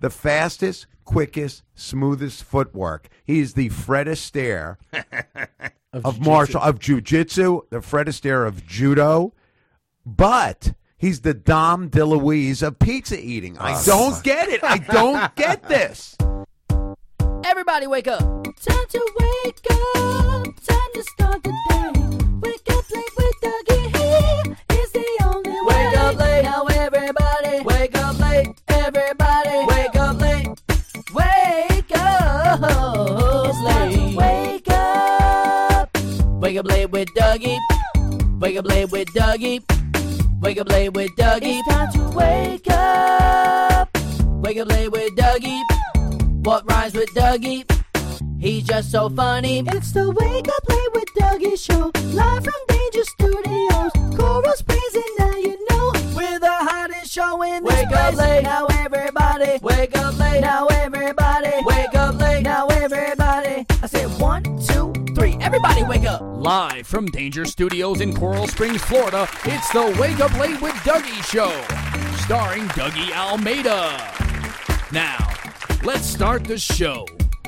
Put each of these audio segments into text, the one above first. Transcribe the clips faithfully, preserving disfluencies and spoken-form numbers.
the fastest, quickest, smoothest footwork. He's the Fred Astaire of, of martial of jiu-jitsu, the Fred Astaire of judo, but he's the Dom DeLuise of pizza eating. I uh, don't get it. I don't get this. Everybody wake up. Time to wake up. Time to start the day. Wake up late with Dougie. He is the only way. Wake up late. Now everybody. Wake up late. Everybody. Wake up late. Wake up late. Wake up. Wake up late with Dougie. Wake up late with Dougie. Wake up late with Dougie. It's time to wake up. Wake up late with Dougie. What rhymes with Dougie? He's just so funny. It's the Wake Up Late with Dougie show. Live from Danger Studios. Coral Springs and now you know. We're the hottest show in this place. Wake up late. Now everybody. Wake up late. Now everybody. Wake up late. Now everybody. I said one, two, three. Everybody wake up. Live from Danger Studios in Coral Springs, Florida. It's the Wake Up Late with Dougie show. Starring Dougie Almeida. Now, let's start the show.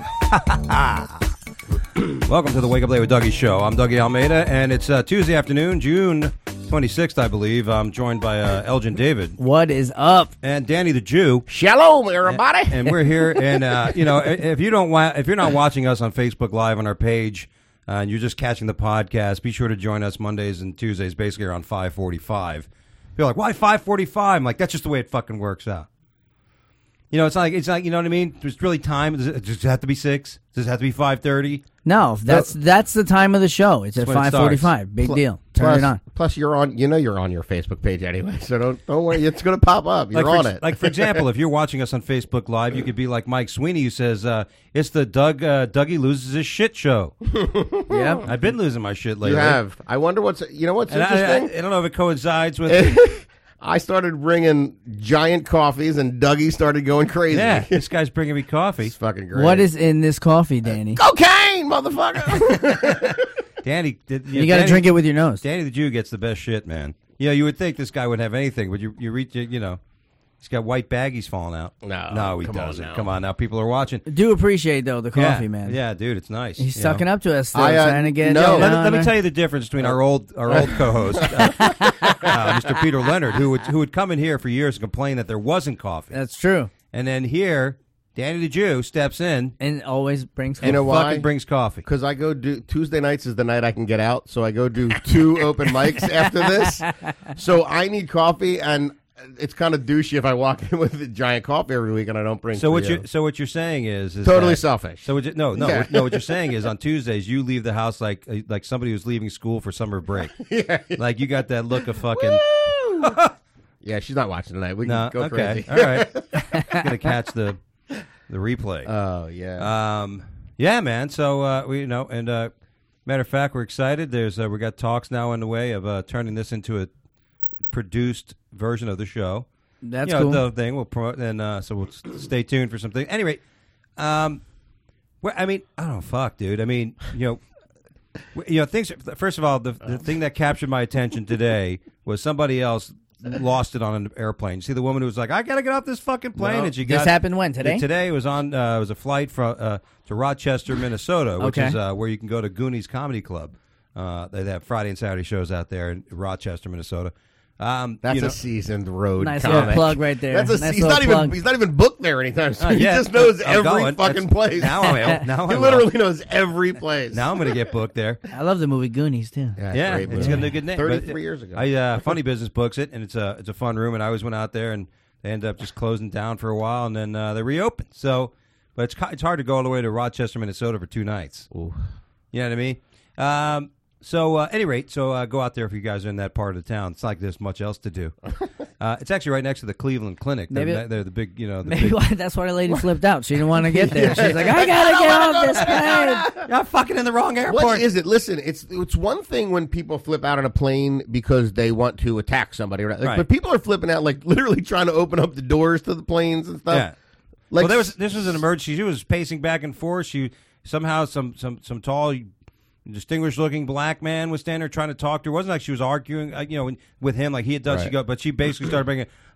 Welcome to the Wake Up Late with Dougie show. I'm Dougie Almeida, and it's uh, Tuesday afternoon, June twenty-sixth, I believe. I'm joined by uh, Elgin David. What is up? And Danny the Jew. Shalom, everybody. And, and we're here, and uh, you know, if you don't, wa- if you're not watching us on Facebook Live on our page, uh, and you're just catching the podcast, be sure to join us Mondays and Tuesdays, basically around five forty-five. You're like, why five forty-five? I'm like, that's just the way it fucking works out. You know, it's not like, it's like, you know what I mean? There's really time. Does it, does it have to be six? Does it have to be five thirty? No, that's that's the time of the show. It's at five forty-five. Big Plus, deal. Turn plus, it on. Plus, you're on. You know, you're on your Facebook page anyway, so don't don't worry. It's going to pop up. You're like on for, it. Like for example, if you're watching us on Facebook Live, you could be like Mike Sweeney, who says uh, it's the Doug uh, Dougie loses his shit show. Yeah, I've been losing my shit lately. You have. I wonder what's. You know what's and interesting? I, I, I don't know if it coincides with. I started bringing giant coffees, and Dougie started going crazy. Yeah, this guy's bringing me coffee. It's fucking great. What is in this coffee, Danny? Cocaine, motherfucker. Danny, did, you, you got to drink it with your nose. Danny the Jew gets the best shit, man. You know, you would think this guy would have anything, but you you reach, you know, he's got white baggies falling out. No, no, he come doesn't. On now. Come on, now people are watching. Do appreciate though the coffee, yeah, man. Yeah, dude, it's nice. He's sucking know? up to us, still, I, uh, trying to get. no. You Let, know, me, let me tell you the difference between our old our old co-host, uh, uh, Mister Peter Leonard, who would who would come in here for years and complain that there wasn't coffee. That's true. And then here, Danny the Jew steps in and always brings coffee. and You know fucking why? brings coffee. Because I go do Tuesday nights is the night I can get out, so I go do two open mics after this. So I need coffee, and it's kind of douchey if I walk in with a giant coffee every week and I don't bring. So what you you so what you're saying is, is totally that, selfish. So what you, no no Yeah. no what you're saying is on Tuesdays you leave the house like like somebody who's leaving school for summer break. yeah, Like you got that look of fucking. yeah, she's not watching tonight. We can No, go okay, crazy. all right. Gonna catch the the replay. Oh yeah. Um, yeah, man. So uh, we you know, and uh, matter of fact, we're excited. There's uh, we got talks now on the way of uh, turning this into a produced version of the show. That's you know, cool. The thing we'll promote, and uh, so we'll s- stay tuned for something. Anyway, um, well, I mean, I don't know, fuck, dude. I mean, you know, w- you know, things. First of all, the the thing that captured my attention today was somebody else lost it on an airplane. You see the woman who was like, "I gotta get off this fucking plane," No. and she got This happened when today? Today it was on. Uh, it was a flight from uh, to Rochester, Minnesota, which Okay. is uh, where you can go to Goonies Comedy Club. Uh, they have Friday and Saturday shows out there in Rochester, Minnesota. Um, That's you know, a seasoned road Nice comic. little plug right there. That's a, Nice he's little not plug. even he's not even booked there anytime soon. Uh, yeah, he just knows I'm every going. fucking That's- place. Now I will. Now I he will. literally knows every place. Now I'm going to get booked there. I love the movie Goonies too. yeah, Yeah, great it's movie. got a good name. but Thirty-three years ago. I uh, Funny Business books it, and it's a it's a fun room. And I always went out there, and they ended up just closing down for a while, and then uh, they reopened. So, but it's it's hard to go all the way to Rochester, Minnesota for two nights. Ooh. You know what I mean? Um, so, uh, at any rate, so uh, go out there if you guys are in that part of the town. It's like there's much else to do. Uh, it's actually right next to the Cleveland Clinic. Maybe- they're, they're the big, you know. The Maybe big, why, that's why the lady flipped out. She didn't want to get there. She's like, I gotta get off this plane. I'm fucking in the wrong airport. What is it? Listen, it's it's one thing when people flip out on a plane because they want to attack somebody, right? Like, Right. But people are flipping out, like literally trying to open up the doors to the planes and stuff. Yeah. Like, well, there was this was an emergency. She was pacing back and forth. She somehow some some some tall, distinguished looking black man was standing there trying to talk to her. It wasn't like she was arguing, uh, you know, with him like he had done. She Right. go, but she basically started bringing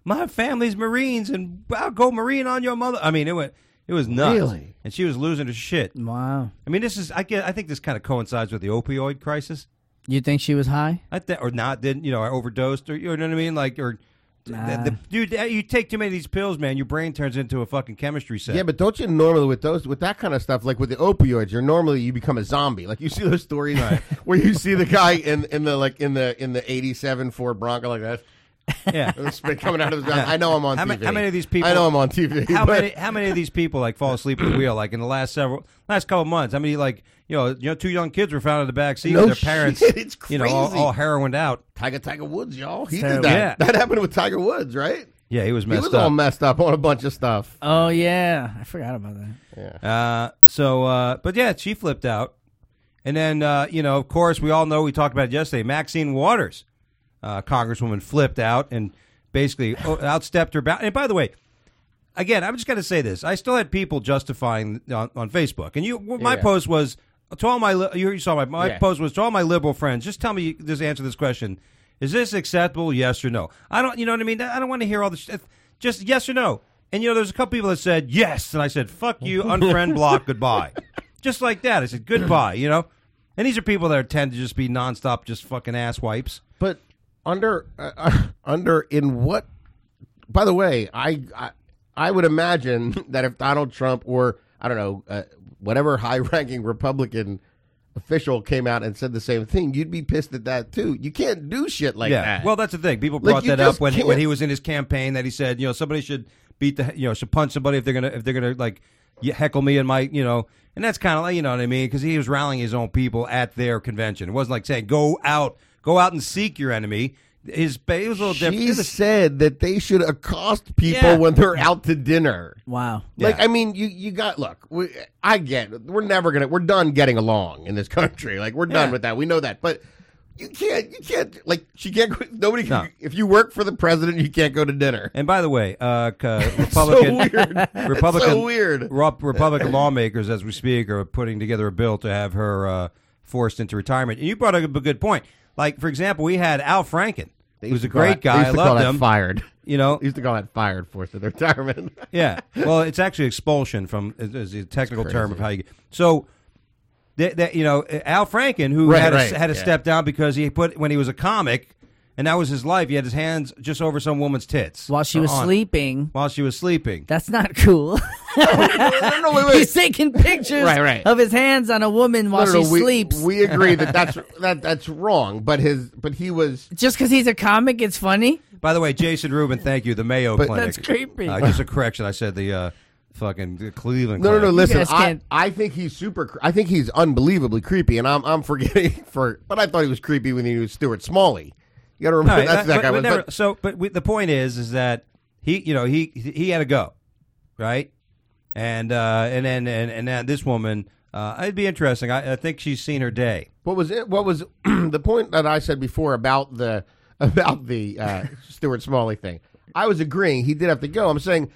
my family's Marines, and I'll go Marine on your mother. I mean, it went, it was nuts. Really? And she was losing her shit. Wow. I mean, this is, I get, I think this kind of coincides with the opioid crisis. You think she was high? I th- or not, didn't, you know, or overdosed, or, you know what I mean? Like, or, Nah. the, the, dude, you take too many of these pills, man, your brain turns into a fucking chemistry set. Yeah, but don't you normally with those with that kind of stuff, like with the opioids, you're normally you become a zombie. Like you see those stories Right. where you see the guy in, in the like in the in the eighty-seven Ford Bronco like that. Yeah. The spit coming out of his mouth. I know I'm on How T ma- V. how many of these people- I know I'm on T V. How but- many? How many of these people like fall asleep at the wheel? Like in the last several, last couple of months, how many like you know, you know, two young kids were found in the back seat No with their parents, shit, it's you know, all, crazy. all heroined out. Tiger Tiger Woods, y'all. He Terrible. did that. Yeah. That happened with Tiger Woods, right? Yeah, he was He messed was up. all messed up on a bunch of stuff. Oh, yeah. I forgot about that. Uh, so, uh, but yeah, she flipped out, and then uh, you know, of course, we all know we talked about it yesterday. Maxine Waters, uh, Congresswoman, flipped out and basically outstepped her bound. And by the way, again, I'm just going to say this: I still had people justifying on, on Facebook, and you, my Yeah. post was to all my li- you saw my my Yeah. post was to all my liberal friends. Just tell me, just answer this question: is this acceptable? Yes or no? I don't, you know what I mean? I don't want to hear all this. Sh- just yes or no. And you know, there's a couple people that said yes, and I said fuck you, unfriend, block, goodbye, just like that. I said goodbye. You know, and these are people that tend to just be nonstop, just fucking ass wipes. But under uh, under in what? By the way, I, I I would imagine that if Donald Trump or I don't know uh, whatever high-ranking Republican official came out and said the same thing, you'd be pissed at that too. You can't do shit like yeah. that. Well, that's the thing. People Like, brought you that up just when he, can't- when he was in his campaign. That he said, you know, somebody should beat the, you know, should punch somebody if they're gonna if they're gonna like y- heckle me and my, you know, and that's kind of like, you know what I mean, because he was rallying his own people at their convention. It wasn't like saying go out, go out and seek your enemy. His it was a little different. She It was- said that they should accost people Yeah. when they're out to dinner. Wow. Like, Yeah. I mean, you, you got, look, we, I get it. We're never going to, we're done getting along in this country. Like, we're done Yeah. with that. We know that. But you can't, you can't, like, she can't, go, nobody can, No. if you work for the president, you can't go to dinner. And by the way, uh, c- Republican, so weird. Republican, It's so weird. Ru- Republican lawmakers, as we speak, are putting together a bill to have her uh, forced into retirement. And you brought up a good point. Like, for example, we had Al Franken, They who's used a to call great that- they guy. used I to call loved that him. Fired. You know, They used to call that fired, forced into retirement. yeah. Well, it's actually expulsion from is, is the technical That's term of crazy. how you get. So, that, that you know, Al Franken, who Right, had to, right, had to yeah. step down because he put when he was a comic, and that was his life. He had his hands just over some woman's tits While she was on- sleeping. While she was sleeping. That's not cool. no, no, no, wait, wait. He's taking pictures Right, right. of his hands on a woman while No, no, no, she we, sleeps. We agree that that's that that's wrong. But his, but he was. Just because he's a comic, it's funny? By the way, Jason Rubin, thank you. The Mayo But- Clinic. That's creepy. Uh, just a correction. I said the uh, fucking the Cleveland. No, no, no. Clinic. Listen, guys I, can't- I think he's super. cre- I think he's unbelievably creepy, and I'm I'm forgetting for. But I thought he was creepy when he was Stuart Smalley. You got to All remember right, that's that- that guy. but- Was, but never- but, so, but we, the point is, is that he, you know, he he had to go, right? And uh, and then and and then this woman, uh, it'd be interesting. I, I think she's seen her day. what was it? What was the point that I said before about the about the uh, Stuart Smalley thing? I was agreeing he did have to go. I'm saying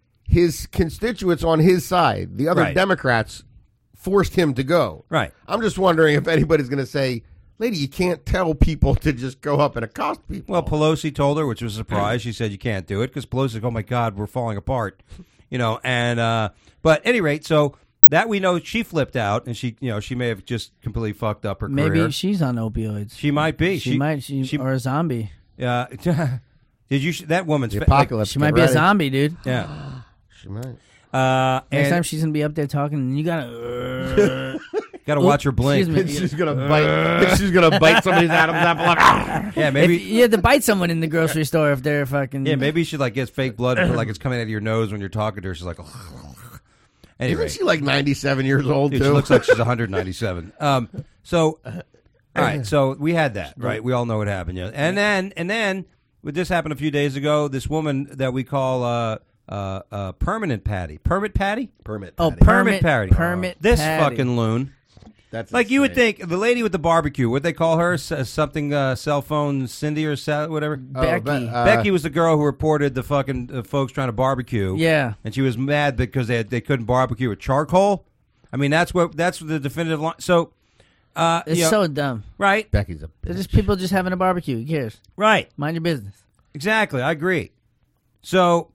his constituents on his side, the other Right. Democrats, forced him to go. Right. I'm just wondering if anybody's going to say, "Lady, you can't tell people to just go up and accost people." Well, Pelosi told her, which was a surprise. She said you can't do it because Pelosi's like, oh my God, we're falling apart, you know. And uh, but at any rate, so that we know she flipped out, and she, you know, she may have just completely fucked up her Maybe career. she's on opioids. She might be. She, might, she, she- or a zombie. Uh, did you? That woman's the fa- like, apocalypse. She get might be a ready. zombie, dude. yeah. She might. Uh, Next and time she's gonna be up there talking, you gotta. got to watch her blink. Excuse me. She's gonna bite. She's gonna bite somebody's Adam's apple. Like, Yeah, If maybe. you have to bite someone in the grocery store if they're fucking. Yeah, maybe she like gets fake blood, but like it's coming out of your nose when you're talking to her. She's like, anyway, Isn't she like ninety-seven years old dude, too? she looks like she's one hundred ninety-seven. Um, so, all right, so we had that, right? We all know what happened, yeah. And then, and then, this happened a few days ago. This woman that we call uh, uh, uh, Permanent Patty, Permit Patty, permit. Oh, Patty. Permit Patty, Permit this Patty. fucking loon. That's Like you would insane. think, the lady with the barbecue. What they call her? S- something uh, cell phone Cindy or sa- whatever. Oh, Becky. but, uh, Becky was the girl who reported the fucking uh, folks trying to barbecue. Yeah. and she was mad because they had, they couldn't barbecue with charcoal. I mean, that's what that's the definitive line. So, uh, It's you know, so dumb. right, Becky's a. They're just people just having a barbecue. Who cares? right, Mind your business. exactly. I agree. So,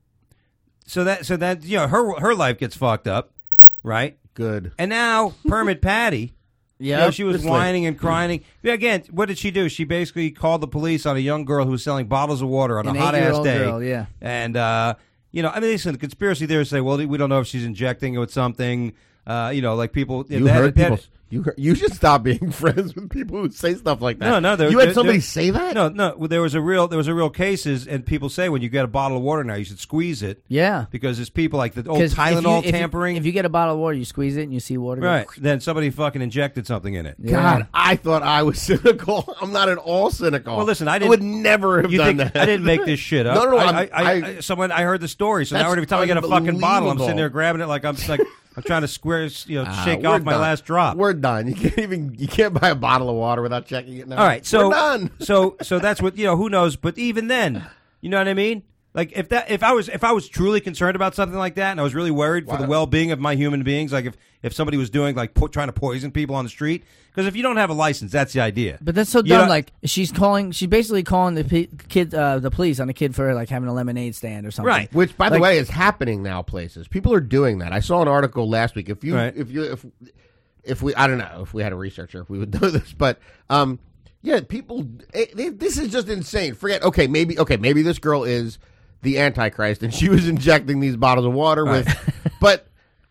so that so that you know her her life gets fucked up, right? Good. And now Permit Patty. Yeah, You know, she was This whining and crying. Yeah, again, what did she do? She basically called the police on a young girl who was selling bottles of water on An a hot ass eight-year-old day. girl, yeah. And uh, you know, I mean, listen, the conspiracy theorists say, well, we don't know if she's injecting it with something. Uh, you know, like people. You they had- heard they had- people. You heard, you should stop being friends with people who say stuff like that. No, no. There, you had there- somebody there- say that. No, no. well, There was a real, there was a real cases, and people say when you get a bottle of water now, you should squeeze it Yeah. because there's people like the old 'Cause if you- Tylenol if you- tampering. If you get a bottle of water, you squeeze it and you see water. go right, then somebody fucking injected something in it. Yeah. God, I thought I was cynical. I'm not at all cynical. Well, listen, I didn't- would never have You done think that. I didn't make this shit up? No, no, no, I, I'm- I, I, I- I, someone I heard the story, so now That's every time I get a fucking bottle, I'm sitting there unbelievable. grabbing it like I'm like I'm trying to square, you know, Ah, shake we're off my done. last drop. We're done. You can't even. You can't buy a bottle of water without checking it now. All right, so we're done. so so that's what you know. Who knows? But even then, you know what I mean. Like if that if I was if I was truly concerned about something like that, and I was really worried for the well being of my human beings, like if if somebody was doing like po- trying to poison people on the street, because if you don't have a license, that's the idea. But that's so You dumb. know- Like she's calling, she's basically calling the pe- kid, uh, the police on a kid for like having a lemonade stand or something. Right. Which, by the Like- way, is happening now. Places people are doing that. I saw an article last week. If you, Right. if you, if, if we, I don't know if we had a researcher, if we would do this, but um, yeah, people. It, it, this is just insane. Forget. Okay, maybe. Okay, maybe this girl is the Antichrist, and she was injecting these bottles of water with, but.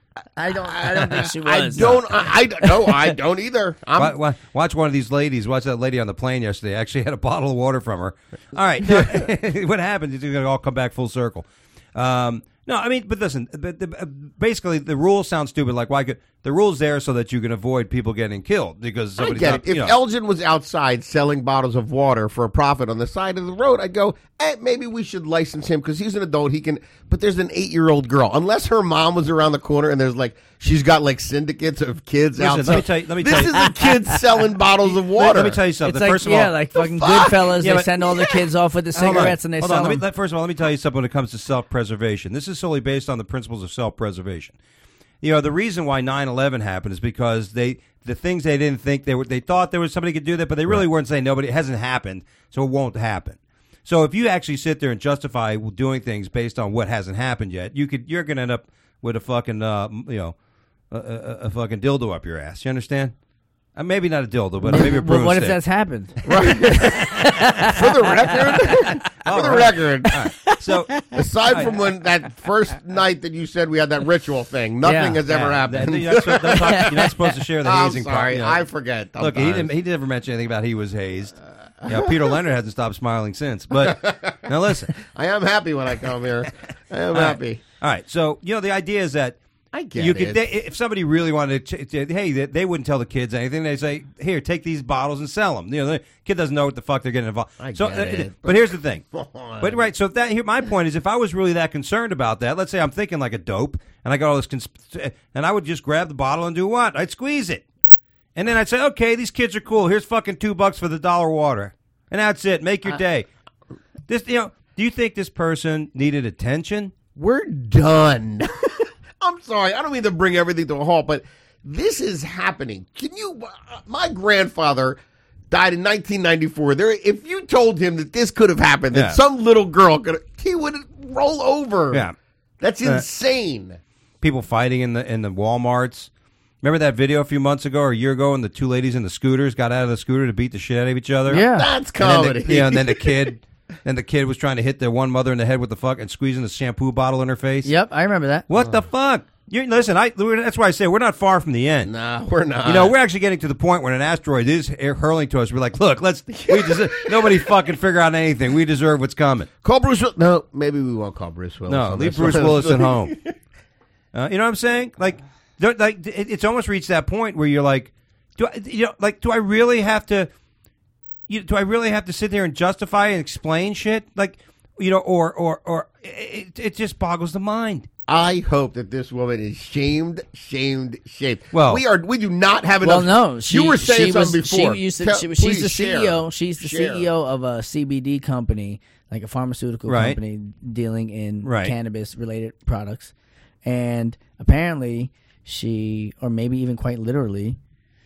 I don't, I don't think she I was. don't. I, I no. I don't either. I'm, Wa- wa- Watch one of these ladies. Watch that lady on the plane yesterday. Actually had a bottle of water from her. All right, now, what happened? It's going to all come back full circle. Um, no, I mean, but listen. But the, uh, basically, the rules sound stupid. Like, why could the rules there so that you can avoid people getting killed because I somebody's get not, it. If you know. Elgin was outside selling bottles of water for a profit on the side of the road, I'd go, eh, maybe we should license him because he's an adult. He can. But there's an eight-year-old girl. Unless her mom was around the corner and there's like she's got like syndicates of kids Listen, outside. let me tell you- let me this tell you- is a kid selling bottles of water. Let me tell you something. It's like, First of yeah, all, like fucking fuck? Goodfellas. Yeah, they but- send all the kids off with the Hold on. cigarettes and they Hold sell on. Let me, them. let, first of all, let me tell you something when it comes to self-preservation. This is solely based on the principles of self-preservation. You know, the reason why nine eleven happened is because they the things they didn't think they were they thought there was somebody could do that, but they really weren't saying nobody. It hasn't happened, so it won't happen. So if you actually sit there and justify doing things based on what hasn't happened yet, you could you're going to end up with a fucking uh, you know a, a, a fucking dildo up your ass. You understand? Uh, maybe not a dildo, but maybe a But what if broomstick. that's happened? For the record, for the record, So aside from when that first night that you said we had that ritual thing, nothing Yeah. has ever Yeah, happened. that- You're not, supposed, don't talk- you're not supposed to share the I'm hazing part. sorry, you know. I forget. Look, he sometimes. didn't. He never mention anything about he was hazed. You know, Peter Leonard hasn't stopped smiling since. But now listen. I am happy when I come here. I am happy. All right. So you know the idea is that I get you it. could. They, if somebody really wanted to, ch- ch- hey, they, they wouldn't tell the kids anything. They say, here, take these bottles and sell them. You know, the kid doesn't know what the fuck they're getting involved. I so, get uh, it, but here's the thing. Come on. But right. So if that here, my point is, if I was really that concerned about that, let's say I'm thinking like a dope, and I got all this, consp- and I would just grab the bottle and do what? I'd squeeze it. And then I'd say, okay, these kids are cool. Here's fucking two bucks for the dollar water. And that's it. Make your day. This, you know, do you think this person needed attention? We're done. I'm sorry. I don't mean to bring everything to a halt, but this is happening. Can you? Uh, my grandfather died in nineteen ninety-four. There, if you told him that this could have happened, that Yeah. some little girl could, he would roll over. Yeah. That's Uh, insane. People fighting in the in the Walmarts. Remember that video a few months ago or a year ago, and the two ladies in the scooters got out of the scooter to beat the shit out of each other. Yeah. That's And then comedy. the, yeah, and then the kid, and the kid was trying to hit the one mother in the head with the fuck and squeezing the shampoo bottle in her face. Yep, I remember that. What the fuck? You listen. I that's why I say we're not far from the end. Nah, we're not. You know, we're actually getting to the point when an asteroid is hurling to us. We're like, look, let's. We deserve, nobody fucking figure out anything. We deserve what's coming. call Bruce. Will- no, maybe we won't call Bruce Willis. No, on leave this Bruce one. Willis at home. Uh, you know what I'm saying? Like, don't- like it, it's almost reached that point where you're like, do I, you know, like, do I really have to? You, do I really have to sit there and justify and explain shit? Like, you know, or or or it, it just boggles the mind. I hope that this woman is shamed, shamed, shamed. Well- we are. We do not have Well, enough. no, she, you were saying she something was, before. She used to, Tell- she, was- she's please the share. C E O. She's the Share. C E O of a C B D company, like a pharmaceutical Right. company dealing in Right. cannabis-related products. And apparently, she, or maybe even quite literally,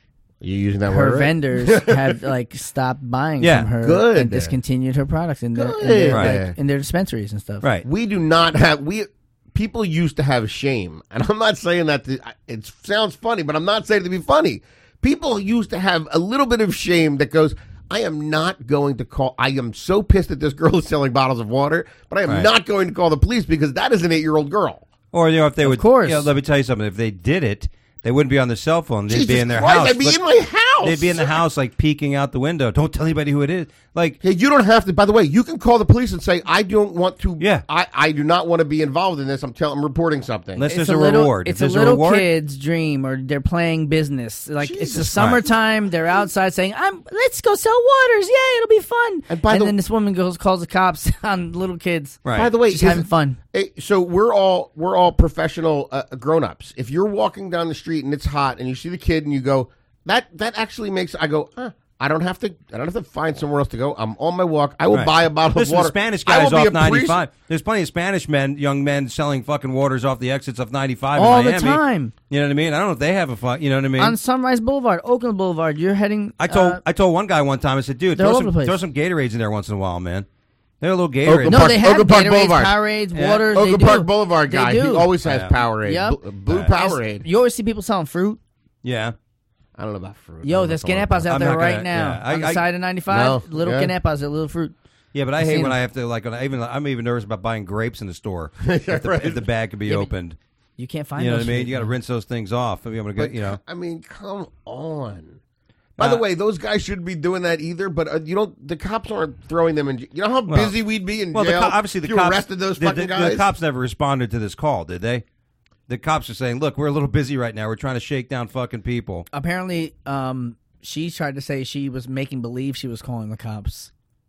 Are you using that her word right? vendors have like stopped buying Yeah, from her good. and discontinued her products in their, in Good. their, Right. like, in their dispensaries and stuff. Right. We do not have we. People used to have shame, and I'm not saying that to, it sounds funny, but I'm not saying it to be funny. People used to have a little bit of shame that goes, I am not going to call. I am so pissed that this girl is selling bottles of water, but I am Right. not going to call the police because that is an eight-year-old girl. Or you know, if they Of would, course. You know, let me tell you something. If they did it, they wouldn't be on their cell phone. They'd be Jesus in their Christ, house. I'd be Look- in my house. They'd be in the house, like peeking out the window. Don't tell anybody who it is. Like, Hey, you don't have to. By the way, you can call the police and say, "I don't want to. Yeah. I, I do not want to be involved in this. I'm telling. I'm reporting something." unless It's there's a, little, reward. It's if a there's little reward, kid's dream, or they're playing business. Like it's the Jesus. summertime, they're outside saying, "I'm let's go sell waters, yeah, it'll be fun." And by the- then this woman goes calls the cops on little kids. Right. By the way, She's is having it- fun. Hey, so we're all we're all professional uh, grown-ups. If you're walking down the street and it's hot and you see the kid and you go, that that actually makes I go, huh, I don't have to I don't have to find somewhere else to go. I'm on my walk. I will Right. buy a bottle Listen, of water. the Spanish I will guys be off a priest. ninety-five. There's plenty of Spanish men, young men, selling fucking waters off the exits of ninety-five All in the Miami. time. You know what I mean? I don't know if they have a fun. You know what I mean? On Sunrise Boulevard, Oakland Boulevard, you're heading. I told uh, I told one guy one time. I said, "Dude, they're throw all some over the place. throw some Gatorades in there once in a while, man. They're a little Gatorade." Oakland no, Park- they have Oakland Park Gatorades, Boulevard. Powerades, Yeah. waters. Oakland they do. Park Boulevard They guy. He do. always has Yeah. Powerade. Yep. Blue, blue Right. Powerade. You always see people selling fruit. Yeah. I don't know about fruit. I Yo, don't know there's if I want canepas that. out I'm there not right gonna- now yeah. I- on the I- side of ninety-five. No, Little yeah. canepas, a little fruit. Yeah, but I I've hate seen when them. I have to like when I even I'm even nervous about buying grapes in the store if, the, right. if the bag could be Yeah, but opened. You can't find. You know what those I mean? fruit, You got to man. rinse those things off. I mean, I'm gonna go. But, You know, I mean, come on. By the Uh, way, those guys shouldn't be doing that either. But uh, you don't. The cops aren't throwing them in. j- You know how Well- busy we'd be in well, the jail. co- obviously the if you cops arrested those the, fucking the, guys. the cops never responded to this call, did they? The cops are saying, "Look, we're a little busy right now. We're trying to shake down fucking people." Apparently, um, she tried to say she was making believe she was calling the cops.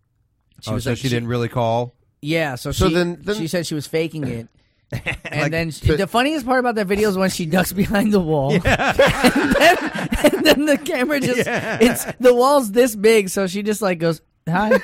She oh, was so like- she didn't really call. Yeah, so, So she then- then- she said she was faking it. And Like, then she, to- the funniest part about that video is when she ducks behind the wall, and, then, and then the camera just it's the wall's this big, so she just like goes hi.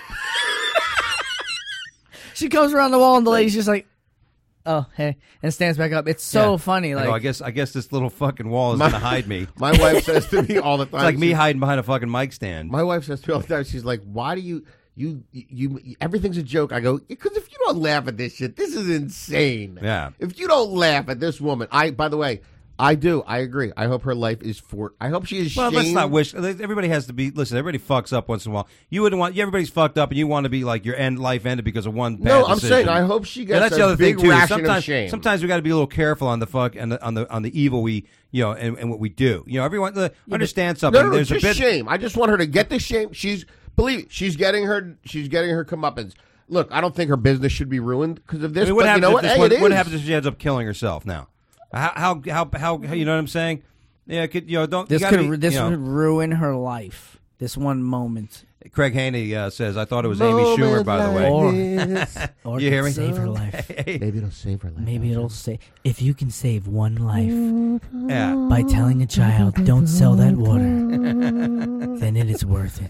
She comes around the wall and the lady's just like, oh hey, and stands back up. It's so Yeah. funny. I Like go, I guess I guess this little fucking wall is My- gonna hide me. It's My wife says to me all the time. like me she's- hiding behind a fucking mic stand. My wife says to me all the time. She's like, "Why do you you you, you everything's a joke?" I go, "Because if you don't laugh at this shit, this is insane." Yeah. If you don't laugh at this woman, I. By the way, I do. I agree. I hope her life is for. I hope she is. Well, let's shamed. not wish. Everybody has to be. Listen, everybody fucks up once in a while. You wouldn't want. Everybody's fucked up, and you want to be like your end life ended because of one bad No, I'm decision. saying I hope she gets Yeah, that's a the other big thing too. is ration Sometimes, of shame. sometimes we got to be a little careful on the fuck and the, on the on the evil we you know and, and what we do. You know, everyone uh, understand something. No, no, no, There's just a bit. shame. I just want her to get the shame. She's believe it, she's getting her. She's getting her comeuppance. Look, I don't think her business should be ruined because of I this. mean, what but you happens know if what? this Hey, one- it what is. happens if she ends up killing herself now? How how how how, how you know what I'm saying? Yeah, it could, you know, don't this you gotta could be, this you know. would ruin her life. This one moment, Craig Haney uh, says, "I thought it was Amy Schumer." By the way, Or- this. or You hear it me? could save her life. Maybe it'll save her life. Maybe it'll say if you can save one life yeah. by telling a child don't sell that water, then it is worth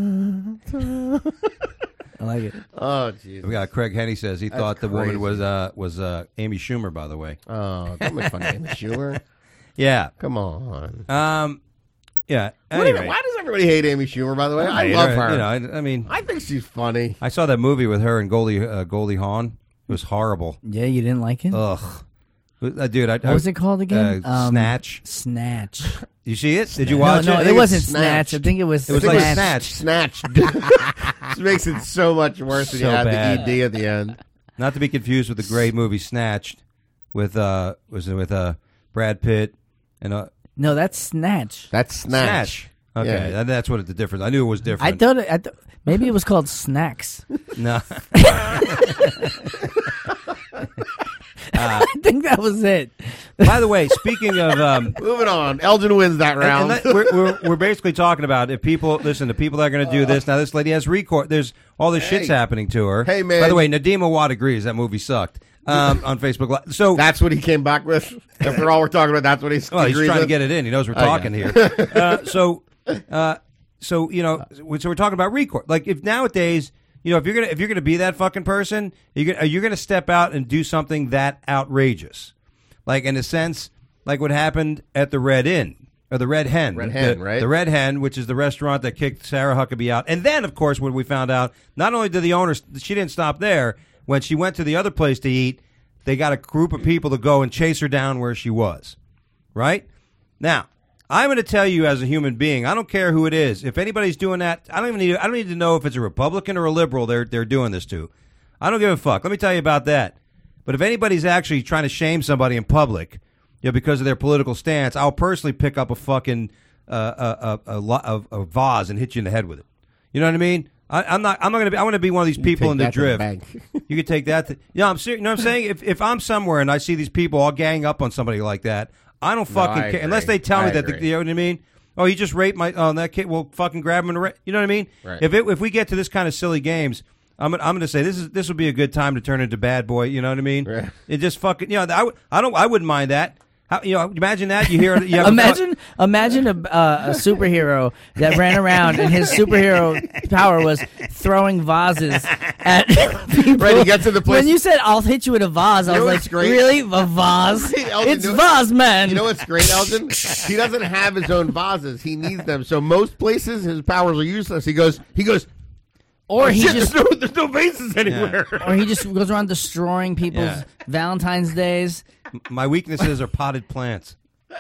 it. I like it. Oh, jeez. We got Craig Henny says he That's thought the woman crazy. was uh, was uh, Amy Schumer. By the way, Oh, don't make fun of Amy Schumer. yeah, Come on. um, yeah. What Anyway, is- why does everybody hate Amy Schumer? By the way, I, hate love her. You know, I, I mean, I think she's funny. I saw that movie with her and Goldie uh, Goldie Hawn. It was horrible. Yeah, you didn't like it? Ugh, uh, dude. I, what was it called again? Uh, Snatch. Snatch. You see it? Did you No, watch no, it? I it think wasn't it's Snatch. Snatched. I think it was It was I think like Snatch. Snatch. Snatched. This makes it so much worse when So you add bad. the E D at the end. Not to be confused with the great movie Snatched, with uh, was it with uh, Brad Pitt and uh, No, that's Snatch. That's Snatch. Okay, Yeah. that- that's what the difference. I knew it was I different. thought it, I th- maybe it was called Snacks. no. I think that was it. By the way, speaking of, um, Moving on. Elgin wins that and- round. and that- we're, we're we're basically talking about if people listen, the people that are going to do this now. This lady has record. There's all this shit's Hey. happening to her. Hey, man. By the way, Nadim Awad agrees that movie sucked um, on Facebook Live. So That's what he came back with. After all we're talking about, that's what he's. well, he's agrees trying to with? get it in. He knows we're Okay. talking here. Uh, so, uh, so you know, so we're talking about record. Like if nowadays, you know, if you're gonna if you're gonna be that fucking person, you're gonna, you're gonna step out and do something that outrageous, like in a sense, like what happened at the Red Inn. or the Red Hen. Red the, Hen, the, right? The Red Hen, which is the restaurant that kicked Sarah Huckabee out. And then, of course, when we found out, not only did the owner, she didn't stop there. When she went to the other place to eat, they got a group of people to go and chase her down where she was. Right? Now, I'm going to tell you as a human being, I don't care who it is. If anybody's doing that, I don't even need I don't need to know if it's a Republican or a liberal they're they're doing this to. I don't give a fuck. Let me tell you about that. But if anybody's actually trying to shame somebody in public, you know, because of their political stance, I'll personally pick up a fucking uh, a, a, a, a, a vase and hit you in the head with it. You know what I mean? I, I'm not. I'm not gonna be. I want to be one of these people in the drift. The you could take that. To, you know, I'm serious. You know what I'm saying? If if I'm somewhere and I see these people all gang up on somebody like that, I don't fucking no, I care agree. unless they tell I me that. The, agree. you know what I mean? Oh, he just raped my. Oh, that kid. Well, fucking grab him and. Ra- you know what I mean? Right. If it, if we get to this kind of silly games, I'm gonna, I'm going to say this is this would be a good time to turn into bad boy. You know what I mean? Right. It just fucking. You know, I, w- I don't. I wouldn't mind that. How, you know, imagine that you hear. You have Imagine, imagine a, uh, a superhero that ran around and his superhero power was throwing vases at people. Right, he gets to the place- When you said, "I'll hit you with a vase," I You know was what's like, great? "Really, a vase? Elton, It's you know- vase, man." You know what's great, Elton? He doesn't have his own vases. He needs them. So most places his powers are useless. He goes. He goes. or Oh, he shit, just, there's no, there's no vases anywhere. or he just goes around destroying people's Yeah. Valentine's days. my weaknesses are potted plants.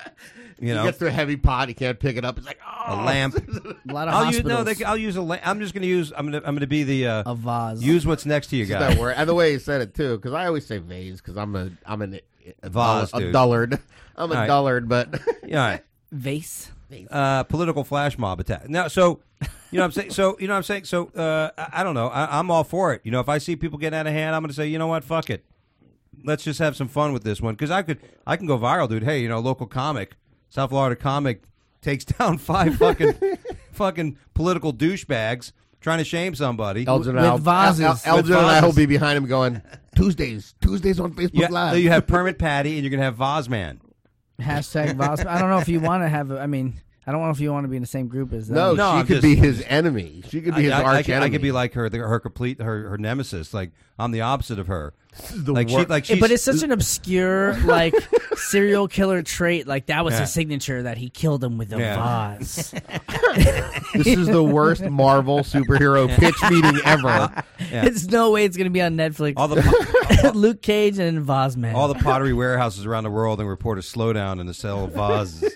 You He know, gets to a heavy pot. He can't pick it up. It's like a oh. lamp. A lot of I'll use hospitals. no. They, I'll use a. La- I'm just going to use. I'm going to. I'm going to be the. Uh, a vase. use what's next to you That guys. word. And the way he said it too, because I always say vase because I'm a I'm an, a, Vase, a dude. dullard. I'm a All right. dullard, but Yeah. All right. vase. Uh, political flash mob attack. Now, so you know what I'm saying. So you know what I'm saying. So uh, I, I don't know. I, I'm all for it. You know, if I see people getting out of hand, I'm going to say, you know what, fuck it. Let's just have some fun with this one because I could. I can go viral, dude. Hey, you know, local comic, South Florida comic takes down five fucking fucking political douchebags trying to shame somebody. Elgin With and I, vases. El- El- Elgin With and I will vases. be behind him going Tuesdays, Tuesdays on Facebook You, Live. you have Permit Patty and you're gonna have Vazman. Hashtag vase. I don't know if you want to have. I mean, I don't know if you want to be in the same group as them. no, No, she I'm could just- be his enemy. She could be his I, I, arch I, could, enemy. I could be like her, the, her complete, her, her nemesis. Like I'm the opposite of her. the Like she, wor- like Yeah, she's, but it's such an obscure like serial killer trait. Like that was Yeah. his signature that he killed him with a Yeah. vase. This is the worst Marvel superhero pitch meeting ever. Yeah. There's no way it's gonna be on Netflix. all the Luke Cage and Vase Man. all the pottery warehouses around the world and report a slowdown in the sale of vases.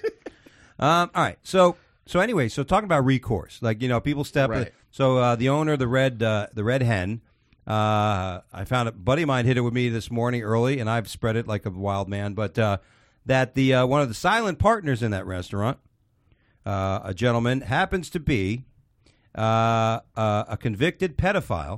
um, all right, so so anyway, so talking about recourse, like you know, people step. Right. So uh, the owner, the red, uh, the red hen. Uh, I found a buddy of mine hit it with me this morning early, and I've spread it like a wild man. But uh, that the uh, one of the silent partners in that restaurant, uh, a gentleman, happens to be uh, uh, a convicted pedophile,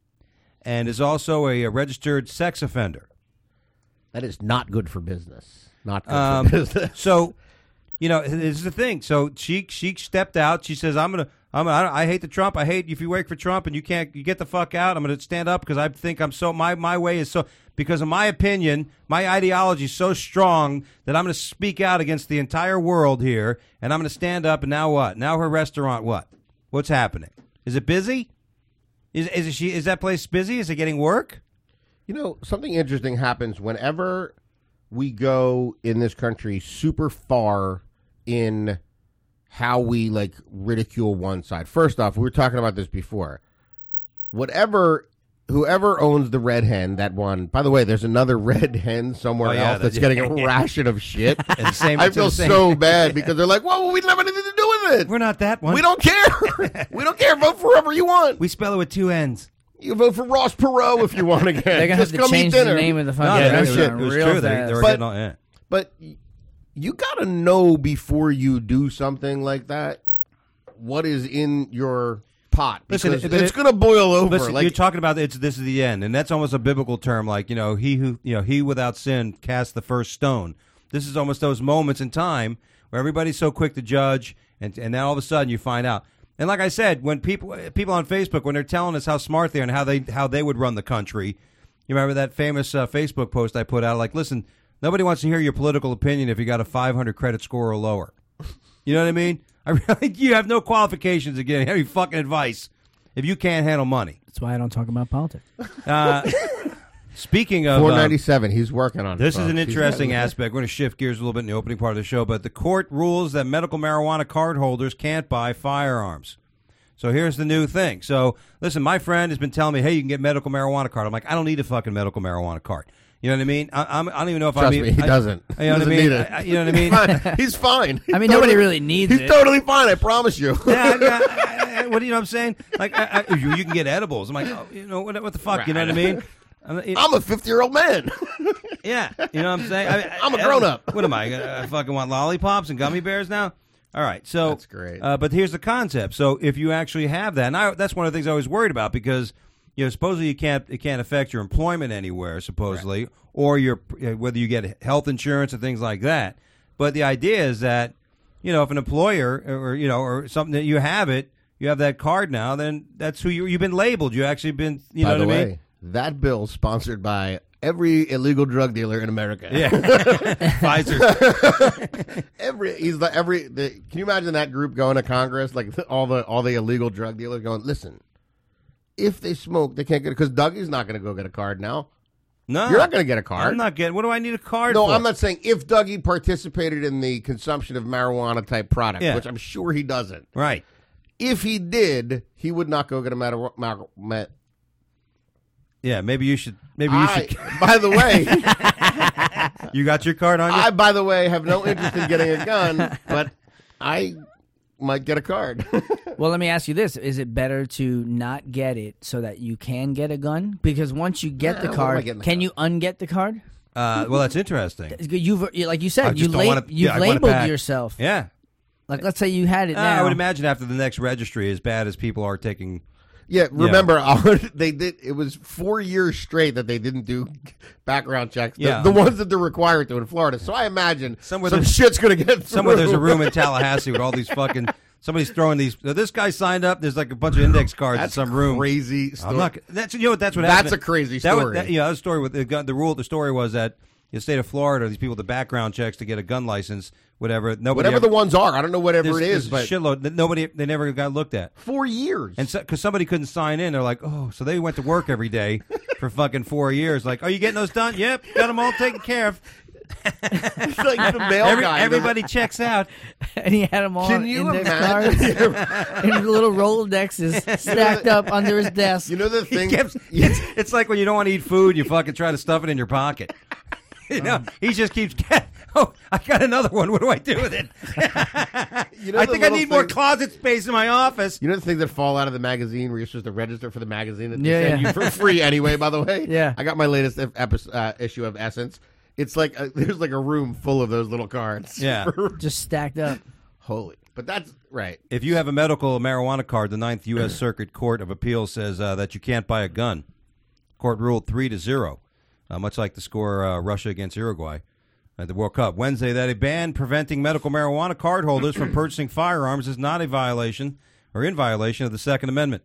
and is also a, a registered sex offender. That is not good for business. Not good Um, for business. So, you know, this is the thing. So she she stepped out. She says, "I'm gonna, I'm, I, I hate the Trump. I hate if you work for Trump and you can't, you get the fuck out. I'm gonna stand up because I think I'm so my my way is so because of my opinion, my ideology is so strong that I'm gonna speak out against the entire world here, and I'm gonna stand up. And now what? Now her restaurant, what? What's happening? Is it busy? Is is she is that place busy? Is it getting work? You know, something interesting happens whenever we go in this country super far in how we like ridicule one side. First off, we were talking about this before. Whatever, whoever owns the red hen, that one. By the way, there's another red hen somewhere Oh, yeah, else that's that- getting a ration of shit. And the same, I it's the feel same- so bad because they're like, "Well, we don't have anything to do with it. We're not that one. We don't care. We don't care. Vote for whoever you want. We spell it with two N's. You vote for Ross Perot if you want again. They're gonna Just have to come eat change the dinner. name of the No, fucking Yeah, it, no was, shit. restaurant it was real true. They, fast. they were But- getting all, yeah. But y- you got to know before you do something like that what is in your pot. Listen, Because but it's it- going to boil over. Listen, like, you're talking about it's this is the end, and that's almost a biblical term, like you know, he who you know, he without sin cast the first stone. This is almost those moments in time where everybody's so quick to judge, and and then all of a sudden you find out. And like I said, when people people on Facebook when they're telling us how smart they are and how they how they would run the country, you remember that famous uh, Facebook post I put out? Like, listen, nobody wants to hear your political opinion if you got a five hundred credit score or lower. You know what I mean? I really, you have no qualifications to get any fucking advice if you can't handle money. That's why I don't talk about politics. Uh, Speaking of four um, ninety-seven, he's working on it. this is folks. an He's interesting getting it. aspect. We're going to shift gears a little bit in the opening part of the show, but the court rules that medical marijuana card holders can't buy firearms. So here's the new thing. So listen, my friend has been telling me, hey, you can get medical marijuana card. I'm like, I don't need a fucking medical marijuana card. You know what I mean? I, I'm, I don't even know if Trust I mean. me, he I, doesn't. You know what I Doesn't mean? need it. I- you know what I mean? Fine. He's fine. He's I mean, nobody really needs He's it. totally fine. I promise you. yeah, yeah, I- I- what do you know what I'm saying? Like, I, I, you, you can get edibles. I'm like, oh, you know, what, what the fuck? You know what I mean? I'm, you know, I'm a fifty-year-old man. yeah, you know what I'm saying? I, I, I'm a I- grown-up. What am I? I fucking want lollipops and gummy bears now? All right, so That's great. Uh, but here's the concept. So if you actually have that, and I, that's one of the things I was worried about because you know supposedly you can't it can't affect your employment anywhere supposedly, right. or your whether you get health insurance and things like that. But the idea is that you know if an employer or you know or something that you have it, you have that card now, then that's who you you've been labeled. You actually been you By know the what I way, mean? that bill sponsored by every illegal drug dealer in America. Yeah, Pfizer. every he's the every. The, can you imagine that group going to Congress, like all the all the illegal drug dealers going? Listen, if they smoke, they can't get it because Dougie's not going to go get a card now. No, You're not going to get a card. I'm not getting. What do I need a card No, for? I'm not saying if Dougie participated in the consumption of marijuana type product, Yeah. which I'm sure he doesn't. Right. If he did, he would not go get a mar- mar- mar- Yeah, maybe you should. Maybe you I, should. by the way, You got your card on you? I, by the way, have no interest in getting a gun, but I might get a card. Well, let me ask you this. Is it better to not get it so that you can get a gun? Because once you get Nah, the what am I card, getting the can gun? you unget the card? Uh, well, that's interesting. You've, like you I said, you just don't la- wanna- you've yeah, I wanna labeled pack. yourself. Yeah. Like, let's say you had it Uh, now. I would imagine after the next registry, as bad as people are taking. Yeah, remember, our, they did. It was four years straight that they didn't do background checks. The, Yeah. the ones that they're required to in Florida. So I imagine Somewhere some there's- shit's going to get through. Somewhere there's a room in Tallahassee with all these fucking. Somebody's throwing these. This guy signed up. There's like a bunch of index cards That's in some room. crazy story. I'm not. That's you know what. That's what That's happened. a crazy That was, story. that, yeah, that was a story with the gun. The rule. The story was that in the state of Florida, these people with the background checks to get a gun license, whatever. Nobody Whatever ever, the ones are. I don't know whatever there's, it is, there's but a shitload. that Nobody. They never got looked at. four years. And because somebody couldn't sign in, they're like, oh, so they went to work every day for fucking four years. Like, are you getting those done? Yep, got them all taken care of. It's like the mail Every, guy. everybody checks out. and he had them all Can on you index imagine? cards in little Rolodexes stacked up under his desk. You know the He thing? kept- it's, it's like when you don't want to eat food, you fucking try to stuff it in your pocket. You know, he just keeps. Oh, I got another one. What do I do with it? You know I the think I little need more thing- closet space in my office. You know the things that fall out of the magazine where you're supposed to register for the magazine that they Yeah, send yeah. you for free anyway, by the way? Yeah. I got my latest ep- epi- uh, issue of Essence. It's like, a, there's like a room full of those little cards. Yeah. Just stacked up. Holy. But that's, right. If you have a medical marijuana card, the Ninth U S Circuit Court of Appeals says uh, that you can't buy a gun. Court ruled three to zero, uh, much like the score uh, Russia against Uruguay at the World Cup Wednesday. That a ban preventing medical marijuana card holders from purchasing firearms is not a violation or in violation of the Second Amendment.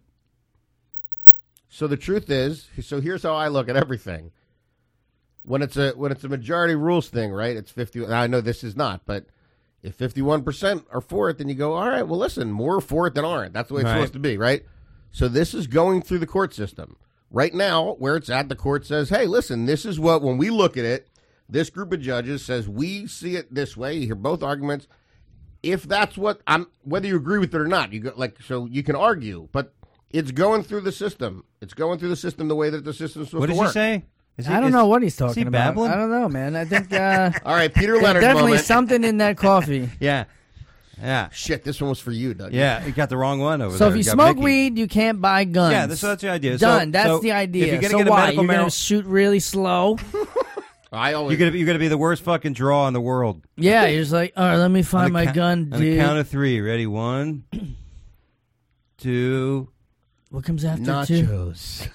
So the truth is, so here's how I look at everything. When it's a when it's a majority rules thing, right? It's fifty. Now, I know this is not, but if fifty-one percent are for it, then you go, all right, well, listen, more are for it than aren't. That's the way it's Right. supposed to be, right? So this is going through the court system. Right now, where it's at, the court says, hey, listen, this is what, when we look at it, this group of judges says we see it this way. You hear both arguments. If that's what, I'm, whether you agree with it or not, you go, like, so you can argue, but it's going through the system. It's going through the system the way that the system's supposed What to did work. he say? Is he- I don't is- know what he's is he talking about. babbling? I don't know, man. I think uh, All right, Peter there's Leonard definitely moment. something in that coffee. Yeah, yeah, Shit, this one was for you, Doug. yeah. You got the wrong one over So there. if you got smoke Mickey. weed, you can't buy guns. Yeah, that's, that's the idea. So- Done. that's so the idea. if you're gonna so get a why? medical You're going mar- to shoot really slow? I always. You're gonna you're gonna be the worst fucking draw in the world. Yeah, you're just like, all right, let me find On the my count- gun, On the dude. count of three. Ready? One, two, What comes after two? nachos.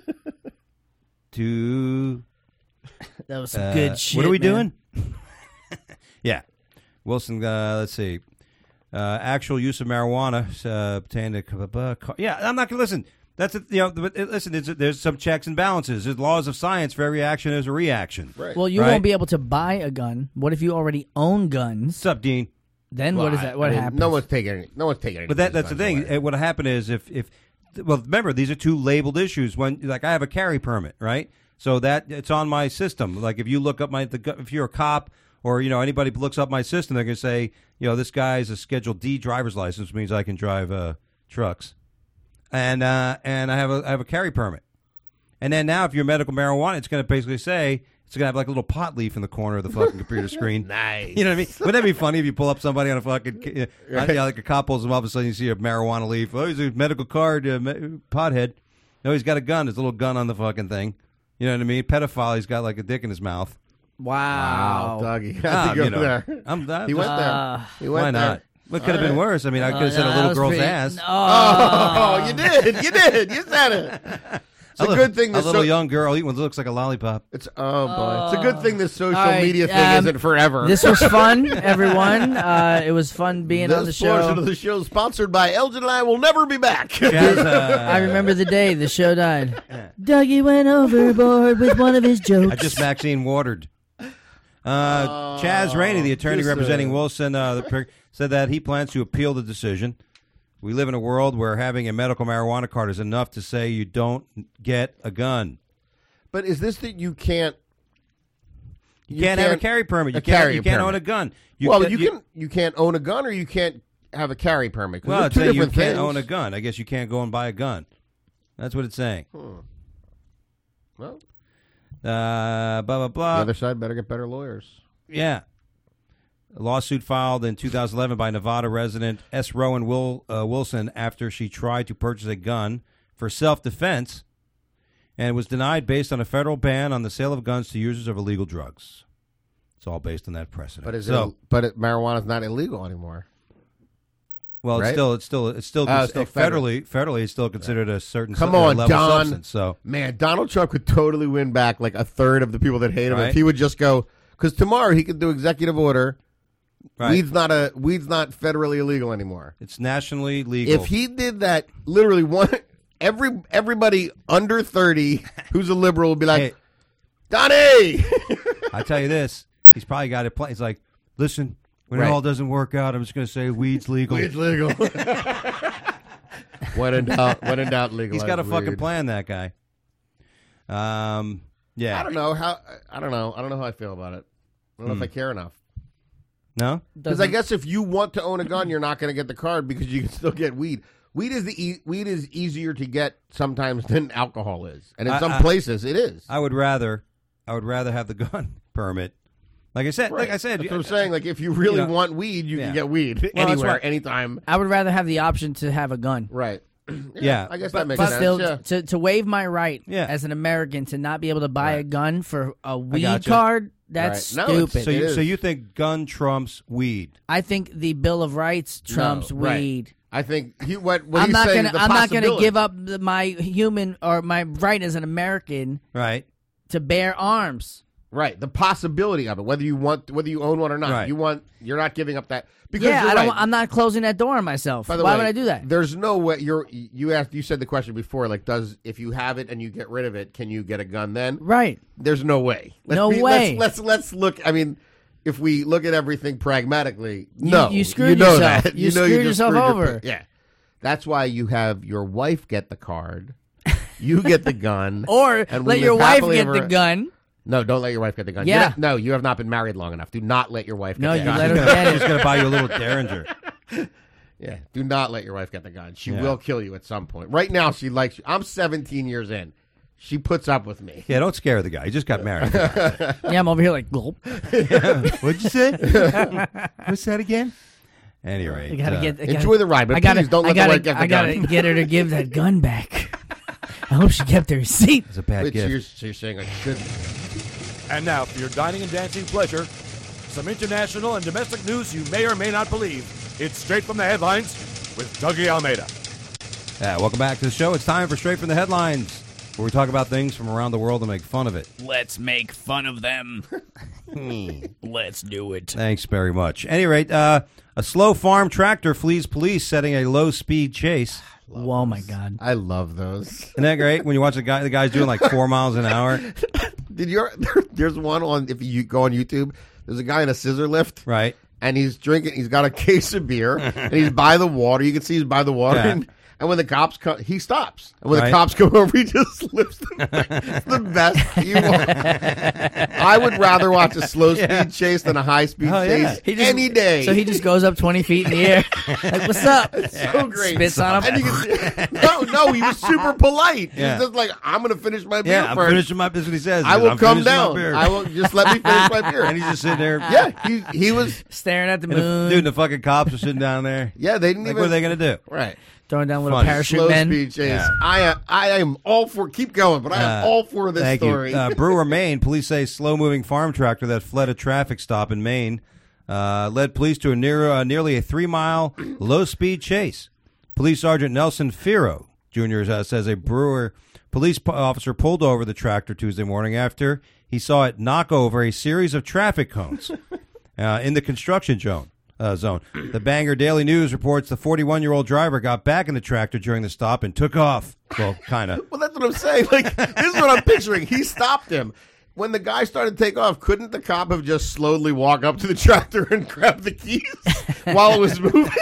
two. That was some uh, good shit. What are we man. doing? Yeah, Wilson. Uh, let's see. Uh, actual use of marijuana uh, obtained. A, yeah, I'm not gonna listen. That's a, you know. But uh, listen, there's, there's some checks and balances. There's laws of science. For every action, there's a reaction. Right. Well, you Right. won't be able to buy a gun. What if you already own guns? What's up, Dean? Then Well, what is I- that? What I mean, happens? No one's taking any. No one's taking any. But that that's the thing. Uh, What happened is if if well, remember these are two labeled issues. When like I have a carry permit, right? So that it's on my system. Like if you look up my, the, if you're a cop or you know anybody looks up my system, they're gonna say, you know, this guy is a Schedule D driver's license, which means I can drive uh, trucks, and uh, and I have a I have a carry permit. And then now, if you're medical marijuana, it's gonna basically say it's gonna have like a little pot leaf in the corner of the fucking computer screen. Nice. You know what I mean? Wouldn't that be funny if you pull up somebody on a fucking, uh, yeah, like a cop pulls him up, and suddenly you see a marijuana leaf. Oh, he's a medical card uh, me- pothead. No, he's got a gun. There's a little gun on the fucking thing. You know what I mean? Pedophile. He's got like a dick in his mouth. Wow. Wow, Dougie. Had Ah, to go you know, there. I'm, I'm He just- went Uh, there. He went Why there. not? What could have been worse? I mean, I could have said a Uh, that little was girl's pretty- ass. Oh. Oh, you did. You did. You said it. It's a, little, good thing a this little so- young girl eating one looks like a lollipop. It's oh boy. It's a good thing this social All right, media thing um, isn't forever. This was fun, everyone. Uh, it was fun being this on the portion show. of the show is sponsored by Elgin and I will never be back. Jazz, uh, I remember the day the show died. Dougie went overboard with one of his jokes. I just Maxine watered. Uh, Chaz Rainey, the attorney just, uh, representing Wilson, uh, the, per- said that he plans to appeal the decision. We live in a world where having a medical marijuana card is enough to say you don't get a gun. But is this that you can't? You, can't, have a carry permit. You a can't. carry You can't permit. own a gun. You well, ca- you, can. You can't own a gun, or you can't have a carry permit. 'Cause Well, they're it's two saying you different can't things. own a gun. I guess you can't go and buy a gun. That's what it's saying. Well, Uh, blah blah the blah. other side better get better lawyers. Yeah. A lawsuit filed in two thousand eleven by Nevada resident S. Rowan Will, uh, Wilson after she tried to purchase a gun for self-defense and was denied based on a federal ban on the sale of guns to users of illegal drugs. It's all based on that precedent. But is so, it? But it, marijuana's not illegal anymore. well, it's right? still it's still it's still, Oh, it's still federally federally it's still considered a certain Come su- uh, on, level Don. substance. So Man, Donald Trump could totally win back like a third of the people that hate him Right. if he would just go. Because tomorrow he could do executive order. right, Weed's not a weed's not federally illegal anymore. it's nationally legal. If he did that, literally one every everybody under thirty who's a liberal would be like, Hey, Donnie. I tell you this, he's probably got it. Pl- he's like, listen, when Right. it all doesn't work out, I'm just going to say weed's legal. Weed's legal. when in doubt, when in doubt, legal. He's got a fucking plan, that guy. Um, yeah. I don't know how. I don't know. I don't know how I feel about it. I don't know Hmm. if I care enough. No? Because I guess if you want to own a gun, you're not going to get the card because you can still get weed. Weed is the e- weed is easier to get sometimes than alcohol is, and in I- some I- places it is. I would rather, I would rather have the gun permit. Like I said, Right. like I said, That's what I'm saying. Like if you really you know, want weed, you yeah. can get weed Well, that's anywhere, right. anytime. I would rather have the option to have a gun. Right. Yeah. I guess But- that makes But sense. still, yeah. to, to waive my right Yeah. as an American to not be able to buy a gun for a weed gotcha. card, that's Right. No, it's- stupid. so you, It so is. you think gun trumps weed? I think the Bill of Rights trumps No, right. weed. I think he, what, what I'm he's not saying. gonna. the I'm not gonna possibility. give up the, my human or my right as an American Right. to bear arms. Right, the possibility of it, whether you want, whether you own one or not, Right. you want, you're not giving up that because Yeah, you're I don't. right. I'm not closing that door on myself. By the Why way, would I do that? There's no way you're. You asked. You said the question before. Like, does if you have it and you get rid of it, can you get a gun then? Right. There's no way. Let's No be- way. Let's, let's let's look. I mean, if we look at everything pragmatically, You- no, you screwed know yourself. That. You know screwed just yourself screwed your- over. yeah, that's why you have your wife get the card. You get the gun, Or and we let your live wife happily get ever- the gun. No, don't let your wife get the gun. Yeah. You're not- no, you have not been married long enough. Do not let your wife get No, the you gun. let her get He's it. going to buy you a little Derringer. Yeah, do not let your wife get the gun. She Yeah. will kill you at some point. Right now, she likes you. I'm seventeen years in. She puts up with me. Yeah, don't scare the guy. He just got married. Yeah, I'm over here like gulp. What'd you say? What's that again? At any rate, I gotta uh, get. I gotta, Enjoy the ride, but I gotta, please don't I let gotta, the wife get the I gotta gun. get her to give that gun back. I hope she kept her receipt. it's a bad Which gift. you're, so you're saying I should. And now, for your dining and dancing pleasure, some international and domestic news you may or may not believe. It's straight from the headlines with Dougie Almeida. Yeah, welcome back to the show. It's time for Straight from the Headlines, where we talk about things from around the world and make fun of it. Let's make fun of them. Let's do it. Thanks very much. Any rate, uh, a slow farm tractor flees police setting a low-speed chase. Oh my god. I love those. Isn't that great? When you watch the guy, the guy's doing like four miles an hour. Did you? There's one on. If you go on YouTube, there's a guy in a scissor lift, Right. and he's drinking. He's got a case of beer, and he's by the water. You can see he's by the water, Yeah. and, And when the cops come, he stops. And when Right. the cops come over, he just lifts the It's the best you want. I would rather watch a slow speed Yeah. chase than a high speed Oh, yeah. chase He just- any day. So he just goes up twenty feet in the air. Like, what's up? so great. Spits on him. And you can, no, no, he was super polite. Yeah. He's just like, I'm going to finish my beer Yeah, I'm first. finishing my. This is what he says. I will I'm come finishing my down. beer. I will just let me finish my beer. And he's just sitting there. Yeah, he he was. Staring at the And the, moon. dude, the fucking cops are sitting down there. Yeah, they didn't Like, even. what are they gonna do? Right. Throwing down little Funny. parachute Slow men. speed chase. Yeah. I am. I am all for. Keep going, but I am Uh, all for this Thank story. you. Uh, Brewer, Maine. Police say slow-moving farm tractor that fled a traffic stop in Maine uh, led police to a near uh, nearly a three-mile low-speed chase. Police Sergeant Nelson Firo Junior uh, says a Brewer police p- officer pulled over the tractor Tuesday morning after he saw it knock over a series of traffic cones uh, in the construction zone. Uh, zone. The Bangor Daily News reports the forty-one-year-old driver got back in the tractor during the stop and took off. Well, kind of. Well, that's what I'm saying. Like, this is what I'm picturing. He stopped him. When the guy started to take off, couldn't the cop have just slowly walk up to the tractor and grab the keys while it was moving?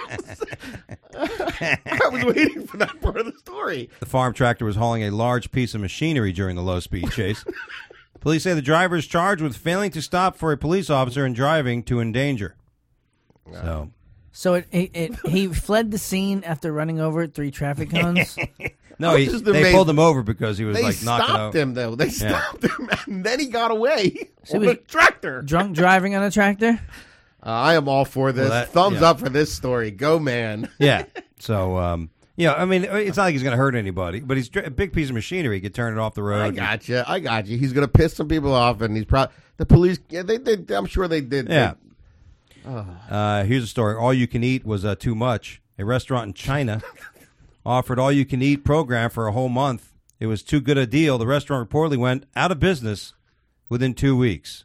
I was waiting for that part of the story. The farm tractor was hauling a large piece of machinery during the low-speed chase. Police say the driver is charged with failing to stop for a police officer and driving to endanger. So, So it, it, it he fled the scene after running over three traffic cones. no, I'm he, just they amazed. pulled him over because he was They like knocking stopped out. him, though. They stopped him, and then he got away on was the tractor. Drunk driving on a tractor. Uh, I am all for this. Well, that- Thumbs yeah. up for this story. Go, man. Yeah. So, um, yeah, I mean, it's not like he's going to hurt anybody, but he's dr- a big piece of machinery. He could turn it off the road. I got you. I got you. He's going to piss some people off, and he's probably the police. Yeah, they, they. I'm sure they did. Yeah. Uh, here's a story. All you can eat was uh, too much. A restaurant in China offered all you can eat program for a whole month. It was too good a deal. The restaurant reportedly went out of business within two weeks.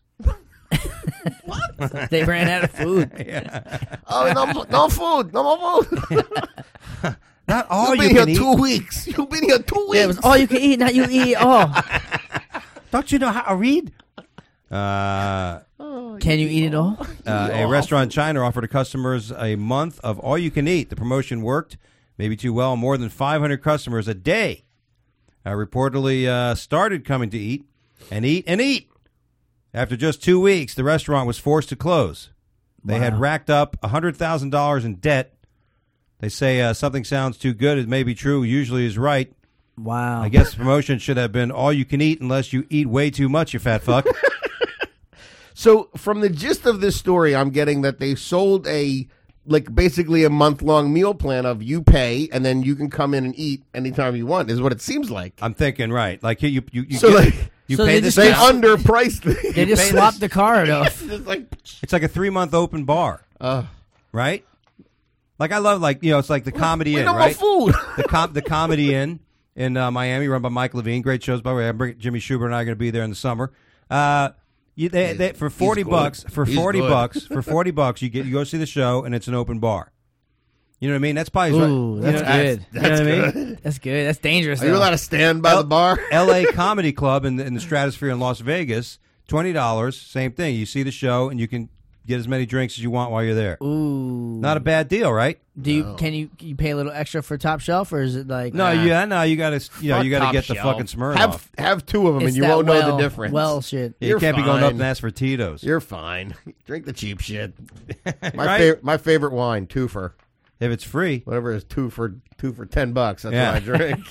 They ran out of food. Oh, no, no food. No more food. Not all You've you been here can eat. two weeks. You've been here two weeks. Yeah, it was all you can eat. Not you eat all. Don't you know how to read? Uh, Can you eat it all? uh, a restaurant in China offered to customers a month of all you can eat. The promotion worked maybe too well. More than five hundred customers a day uh, reportedly uh, started coming to eat and eat and eat. After just two weeks, the restaurant was forced to close. They had racked up one hundred thousand dollars in debt. They say uh, something sounds too good. It may be true. Usually is right. Wow. I guess the promotion should have been all you can eat unless you eat way too much, you fat fuck. So from the gist of this story, I'm getting that they sold a like basically a month long meal plan of you pay and then you can come in and eat anytime you want. Is what it seems like. I'm thinking right. Like you, you, you, you So, get- like, you So pay they this. just They amount. underpriced the. They just pay swapped this- the card off. It's like, It's like a three month open bar, uh, right? Like I love, like you know, it's like the Comedy we Inn, don't right? want food. The com- the Comedy Inn in uh, Miami, run by Mike Levine. Great shows, by the way. I bring, Jimmy Schubert and I are going to be there in the summer. Uh, you, they, they, for forty good. bucks, for He's forty good. bucks, for forty bucks, you get you go see the show and it's an open bar. You know what I mean? That's probably Ooh, you that's know, good. You know what I mean? That's good. That's dangerous. Are you though. allowed to stand by L- the bar? L A Comedy Club in the, in the Stratosphere in Las Vegas, twenty dollars. Same thing. You see the show and you can get as many drinks as you want while you're there. Ooh. Not a bad deal, right? Do you can you you pay a little extra for top shelf or is it like No, nah, yeah, no, you got to, you know, Fuck you got to top get the shelf. fucking Smirnoff. Have have two of them, it's and you that won't well, know the difference. Well, shit. you You're can't be going up fine. and ask for Tito's. You're fine. Drink the cheap shit. My Right? favorite, my favorite wine, two for If it's free. whatever is two for two for ten bucks. That's Yeah. what I drink.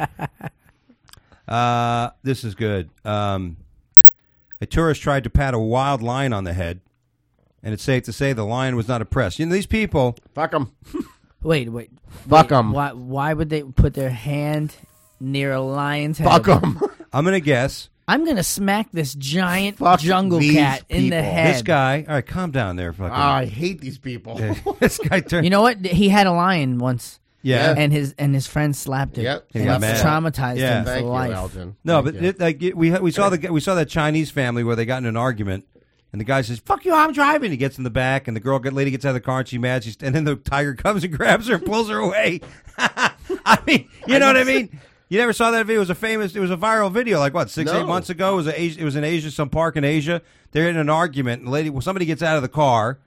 Uh, this is good. Um, a tourist tried to pat a wild lion on the head, and it's safe to say the lion was not impressed. You know, these people, Fuck them. Wait, wait. Fuck wait, 'em. Why why would they put their hand near a lion's head? Fuck them. I'm going to guess, I'm gonna smack this giant Fuck jungle these cat in the people. head. this guy, all right, calm down there. Fucking, I hate these people. this guy turned, You know what? He had a lion once, yeah. and his and his friend slapped it. Yep. And He got it mad. traumatized Yeah. him Thank for you, life. Elgin. No, Thank but you. it, like it- we we saw the we saw that Chinese family where they got in an argument, and the guy says, "Fuck you, I'm driving." He gets in the back, and the girl, lady, gets out of the car, and she's mad. She's and then the tiger comes and grabs her and pulls her away. I mean, you know what I mean? You never saw that video? It was a famous, it was a viral video. Like what, six, No. eight months ago? It was a, it was in Asia, some park in Asia. They're in an argument, and the lady, well, somebody gets out of the car.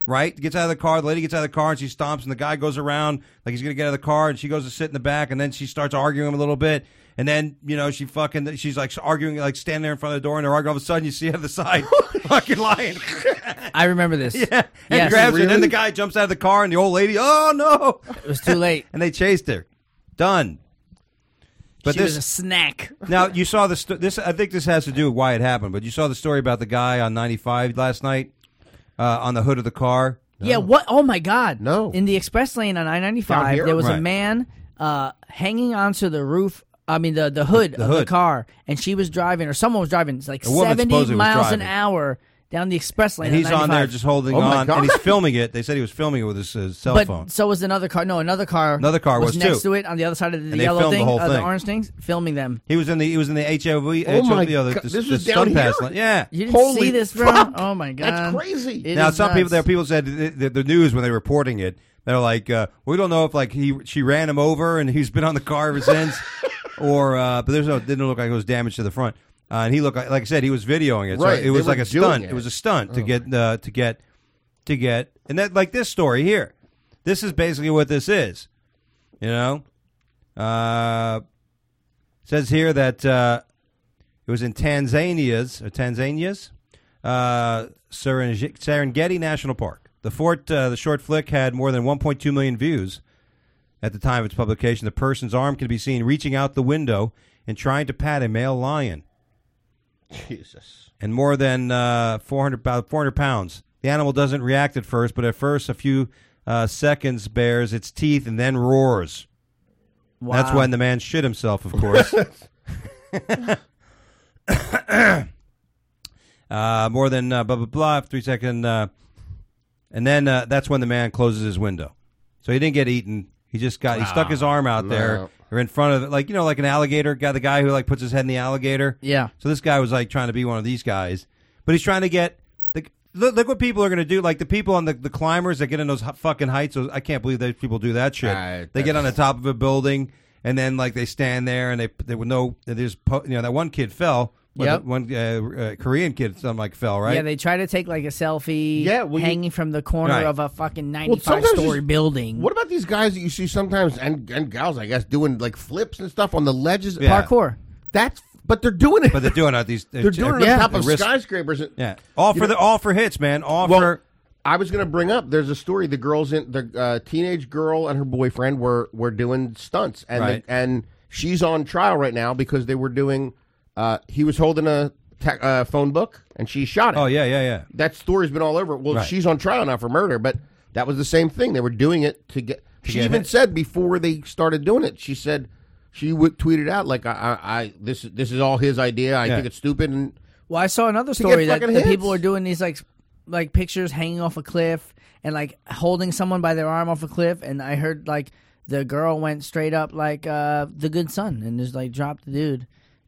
right? Gets out of the car. The lady gets out of the car and she stomps, and the guy goes around like he's going to get out of the car, and she goes to sit in the back, and then she starts arguing a little bit. And then, you know, she fucking, she's like arguing, like standing there in front of the door, and they're arguing. All of a sudden, you see her on the side, fucking lying. I remember this. Yeah. And Yes. he grabs her, and then Really? the guy jumps out of the car, and the old lady, oh, no. It was too late. And they chased her. Done. But she this, was a snack. now, you saw the, sto- this, I think this has to do with why it happened, but you saw the story about the guy on ninety-five last night uh, on the hood of the car. Yeah, what? Oh, my God. No. In the express lane on I Down ninety-five, here? there was Right. a man uh, hanging onto the roof, I mean, the, the hood The of the hood. car, and she was driving, or someone was driving, like A woman seventy supposedly was miles an driving. hour down the express lane. And he's on on there ninety-five. just holding Oh, my on, God. and he's filming it. They said he was filming it with his uh, cell But phone. so was another car. No, another car. Another car was, next too. to it on the other side of the And they yellow filmed the thing, whole uh, the thing. orange things, filming them. He was in the he was in the H O V. Oh, my you know, the, God. the, This the was down stunt pass here? line. Yeah. You didn't Holy see this, bro? fuck. Oh my God, That's crazy. It Now is some people nuts. there people said the, the, the news when they were reporting it, they're like, uh, we don't know if like he she ran him over and he's been on the car ever since, or uh, but there's no didn't look like it was damage to the front. Uh, and he looked like, like I said, he was videoing it. So Right, it was they were like a doing stunt. it. It was a stunt to get uh, to get to get, and that like this story here. This is basically what this is. You know, uh, says here that uh, it was in Tanzania's or Tanzania's uh, Serenge- Serengeti National Park. The fort, uh, the short flick had more than one point two million views at the time of its publication. The person's arm can be seen reaching out the window and trying to pat a male lion. Jesus. And more than uh, four hundred, about four hundred pounds. The animal doesn't react at first, but at first a few uh, seconds bares its teeth and then roars. Wow. That's when the man shit himself, of course. uh, more than uh, blah, blah, blah, three second. Uh, and then uh, that's when the man closes his window. So he didn't get eaten. He just got, he stuck his arm out there no. or in front of it. Like, you know, like an alligator guy, the guy who like puts his head in the alligator. Yeah. So this guy was like trying to be one of these guys, but he's trying to get the look, look what people are going to do. Like the people on the, the climbers that get in those hu- fucking heights. Those, I can't believe that people do that shit. Uh, they get on the top of a building and then like they stand there and they they would know there's po- you know that one kid fell. Yep. One uh, uh, Korean kid, something like fell right. Yeah, they try to take like a selfie Yeah, well, you- hanging from the corner Right. of a fucking Well, ninety-five sometimes story you- building. What about these guys that you see sometimes, and, and gals, I guess, doing like flips and stuff on the ledges? Yeah. Parkour. That's, but they're doing it. but they're doing it. These they're doing it Yeah. on top of risk- skyscrapers. Yeah, all You for know- the all for hits, man. All Well, for I was going to bring up. There's a story. The girls in the uh, teenage girl and her boyfriend were were doing stunts, and Right. the, and she's on trial right now because they were doing. Uh, he was holding a ta- uh, phone book, and she shot it. oh yeah, yeah, yeah. That story's been all over. Well, Right. she's on trial now for murder, but that was the same thing. They were doing it to get. she get even hit. said before they started doing it, she said she would tweeted out like, I, I, I this this is all his idea. I Yeah. think it's stupid. And Well, I saw another get story that, fucking that hits. people are doing these like like pictures hanging off a cliff and like holding someone by their arm off a cliff, and I heard like the girl went straight up like uh, the good son and just like dropped the dude,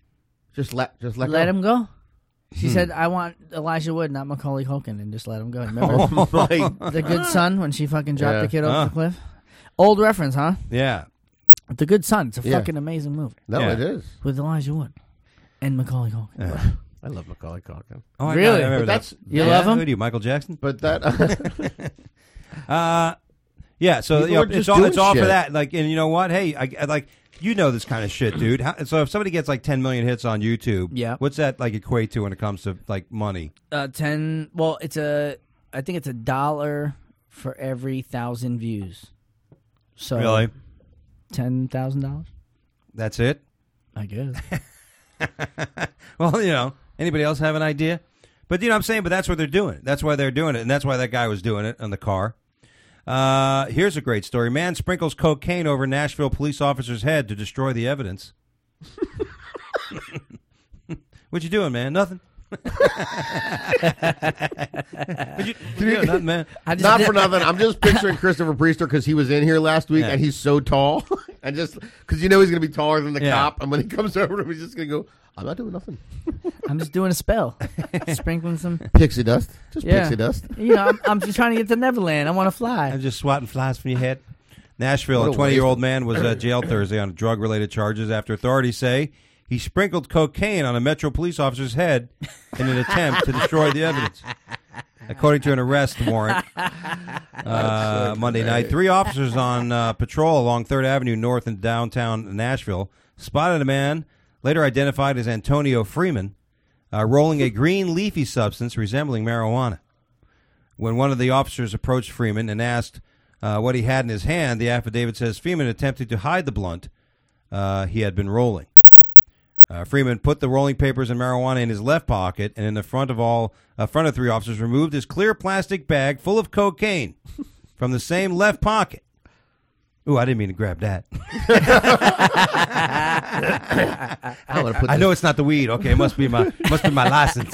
just let just let, let go. him go. She Hmm. said, "I want Elijah Wood, not Macaulay Culkin," and just let him go. Remember Like, the good son when she fucking dropped Yeah. the kid off Huh. the cliff? Old reference, huh? Yeah. The Good Son. It's a Yeah. fucking amazing movie no, Yeah. it is. with Elijah Wood and Macaulay Culkin. Yeah. I love Macaulay Culkin, Oh, I- Really? I remember but that's that. You Yeah, love him? Who do you, Michael Jackson? but that. Uh, yeah. So People you know, are just it's all doing it's all for shit. that. Like, and you know what? Hey, I, I like you know this kind of shit, dude. How, so if somebody gets like ten million hits on YouTube, Yeah. what's that like equate to when it comes to like money? Uh, ten. Well, it's a. I think it's a dollar for every thousand views. So Really? ten thousand dollars. That's it? I guess. Well, you know, anybody else have an idea? But you know what I'm saying? But that's what they're doing. That's why they're doing it, and that's why that guy was doing it on the car. Uh, here's a great story. Man sprinkles cocaine over Nashville police officer's head to destroy the evidence. What you doing, man? Nothing. what you, what you doing? Nothing, man. I just Not did- for nothing. I'm just picturing Christopher Priester because he was in here last week Yeah. and he's so tall. And just because you know he's going to be taller than the Yeah. cop. And when he comes over to him, he's just going to go, I'm not doing nothing. I'm just doing a spell, sprinkling some. Pixie dust. Just Yeah. pixie dust. You know, I'm, I'm just trying to get to Neverland. I want to fly. I'm just swatting flies from your head. Nashville, What a a twenty-year-old man was uh, jailed Thursday on drug-related charges after authorities say he sprinkled cocaine on a Metro police officer's head in an attempt to destroy the evidence. according to an arrest warrant uh, Monday night. Three officers on uh, patrol along third Avenue North in downtown Nashville spotted a man, later identified as Antonio Freeman, uh, rolling a green leafy substance resembling marijuana. When one of the officers approached Freeman and asked uh, what he had in his hand, the affidavit says Freeman attempted to hide the blunt uh, he had been rolling. Uh, Freeman put the rolling papers and marijuana in his left pocket, and in the front of all, uh, front of three officers, removed his clear plastic bag full of cocaine from the same left pocket. Ooh, I didn't mean to grab that. I'm gonna put I this- know it's not the weed. Okay, it must be my must be my license.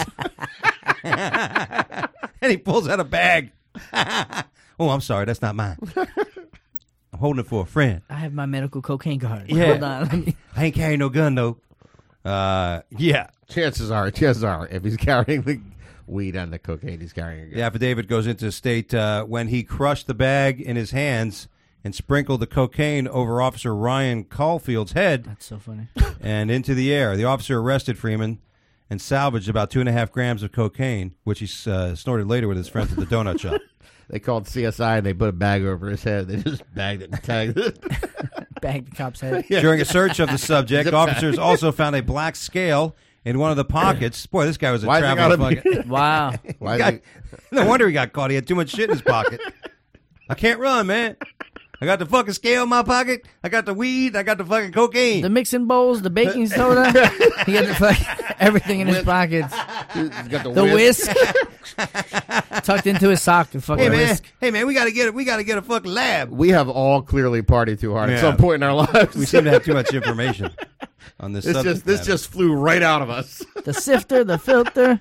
And he pulls out a bag. Oh, I'm sorry, that's not mine. I'm holding it for a friend. I have my medical cocaine card. Yeah. Hold on. Let me- I ain't carrying no gun though. Uh, yeah. Chances are, chances are, if he's carrying the weed and the cocaine, he's carrying a gun. The affidavit goes into state uh, when he crushed the bag in his hands and sprinkled the cocaine over Officer Ryan Caulfield's head That's so funny. and into the air. The officer arrested Freeman and salvaged about two and a half grams of cocaine, which he uh, snorted later with his friends at the donut shop. They called C S I and they put a bag over his head. They just bagged it and tagged it. Bag the cop's head. During a search of the subject, Zip officers bag. also found a black scale in one of the pockets. Boy, this guy was a Why's it traveling gotta be- fucking... Wow. Why Guy- they- No wonder he got caught. He had too much shit in his pocket. I can't run, man. I got the fucking scale in my pocket. I got the weed. I got the fucking cocaine. The mixing bowls, the baking soda. He got the fuck, everything in his pockets. he's got the, The whisk. whisk. Tucked into his sock. The fucking hey man, whisk. hey man, we gotta get it. We gotta get a fucking lab. We have all clearly partied too hard Yeah. at some point in our lives. We seem to have too much information on this. this subject just this matter. just flew right out of us. The sifter, the filter.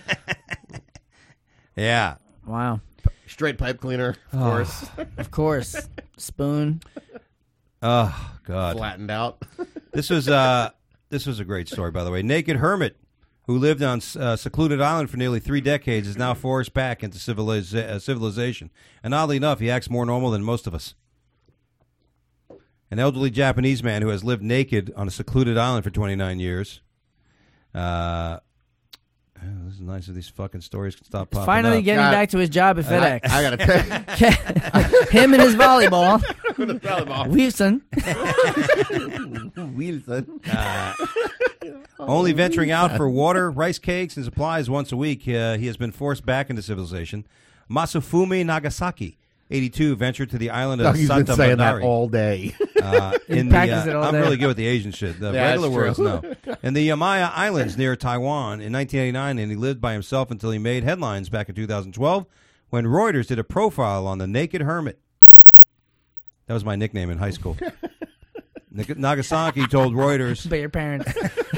yeah. Wow. Straight pipe cleaner, of Oh. course, Of course. Spoon. Oh God. flattened out. This was uh, this was a great story, by the way. Naked hermit who lived on uh, secluded island for nearly three decades is now forced back into civiliza- uh, civilization. And oddly enough, he acts more normal than most of us. An elderly Japanese man who has lived naked on a secluded island for twenty-nine years. Uh, oh, this is nice if these fucking stories can stop popping Finally up. getting God. back to his job at I, FedEx. I gotta tell you, Him and his volleyball. Wilson. Wilson. Only venturing out for water, rice cakes, and supplies once a week, uh, he has been forced back into civilization. Masafumi Nagasaki, eighty-two, ventured to the island of He's been Santa saying that Madari. all day. Uh, in the, practice it uh, all I'm day. really good with the Asian shit. The Yeah, regular that's words, true. no. In the Yamaya Islands near Taiwan in nineteen eighty-nine, and he lived by himself until he made headlines back in two thousand twelve when Reuters did a profile on the Naked Hermit. That was my nickname in high school. Nig- Nagasaki told Reuters... By your parents.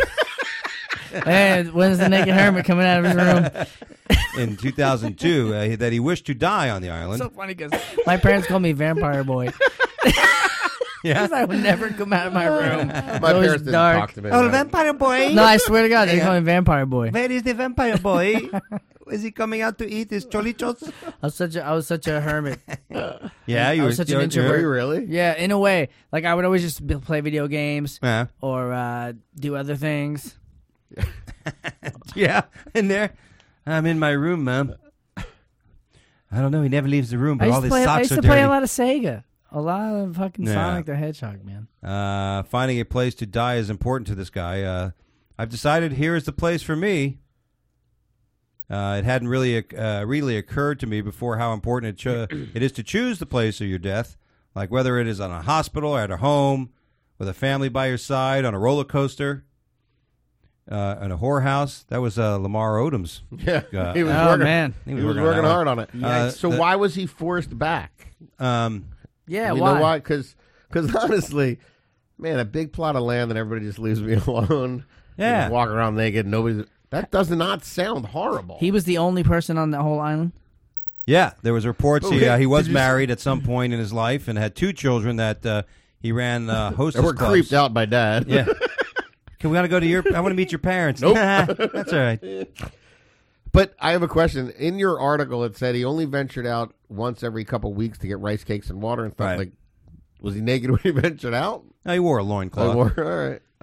And when's the naked hermit coming out of his room? in two thousand two uh, that he wished to die on the island. So funny because my parents called me Vampire Boy. yeah. I would never come out of my room. My It's always parents didn't dark. talk to me. Oh, the about it. vampire boy. No, I swear to God, they call me Vampire Boy. Where is the vampire boy? Is he coming out to eat his cholichos? I was such a, I was such a hermit. Yeah, you I were was such an you're- introvert. Were you really? Yeah, in a way. Like I would always just be- play video games Yeah. or uh, do other things. Yeah, in there. I'm in my room, Mom. I don't know. He never leaves the room, but I used all to his play. I socks used are to dirty. play a lot of Sega. A lot of fucking Yeah. Sonic the Hedgehog, man. Uh, finding a place to die is important to this guy. Uh, I've decided here is the place for me. Uh, it hadn't really uh, really occurred to me before how important it, cho- it is to choose the place of your death, like whether it is on a hospital or at a home, with a family by your side, on a roller coaster, uh, in a whorehouse. That was uh, Lamar Odom's. Yeah, Uh, he was Oh working. man. He He was was working on working that hard on it. Uh, so the- why was he forced back? Um, Yeah. you why? know why? Because honestly, man, a big plot of land and everybody just leaves me alone. Yeah. Just walk around naked. Nobody. That does not sound horrible. He was the only person on the whole island. Yeah, there was reports he, uh, he was Did you- married at some point in his life and had two children that uh, he ran uh, hostess They were clubs. creeped out by dad. Yeah. Can we gotta go to your? I want to meet your parents. Nope. That's all right. But I have a question. In your article, it said he only ventured out once every couple weeks to get rice cakes and water and stuff. Right. Like, was he naked when he ventured out? No, he wore a Oh, loincloth. all right, all right.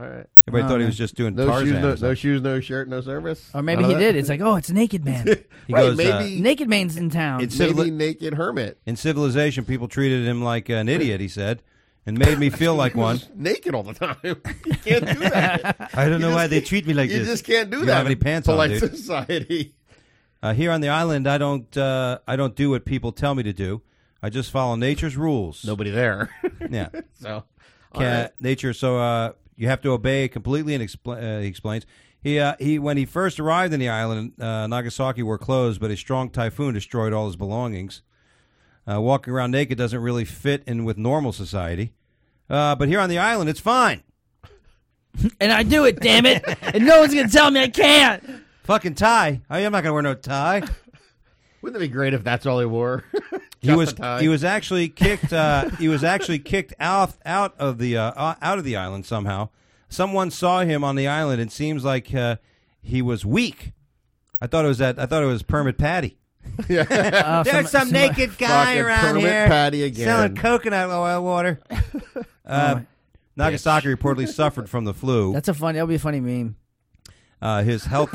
Everybody Oh, thought he man. was just doing No Tarzan. shoes, or no, something. no shoes, no shirt, no service. Or maybe None he of that? did. It's like, oh, it's Naked Man. He right, goes, uh, maybe Naked Man's in town. It's maybe civili- naked hermit. in civilization, people treated him like an idiot, he said, and made me feel like one. Naked all the time. You can't do that. I don't know You why just- they treat me like you this. just can't do You that. don't have any pants on, Polite dude. society. Uh, here on the island, I don't uh, I don't do what people tell me to do. I just follow nature's rules. Nobody there. Yeah. so, all Ca- right. nature. So uh, you have to obey completely. And expl- uh, he explains. He uh, he when he first arrived in the island, uh, Nagasaki wore clothes, but a strong typhoon destroyed all his belongings. Uh, walking around naked doesn't really fit in with normal society. Uh, but here on the island, it's fine. And I do it, damn it. And no one's going to tell me I can't. Fucking tie. I, I'm not going to wear no tie. Wouldn't it be great if that's all he wore? He Just was a tie. he was actually kicked. Uh, he was actually kicked out out of the uh, out of the island somehow. Someone saw him on the island. It seems like uh, he was weak. I thought it was that. I thought it was Permit Patty. Uh, There's some, naked guy Fucking around Permit here Patty again. selling coconut oil water. Uh, Nagasaki reportedly suffered from the flu. That's a funny, that'll be a funny meme. Uh, his health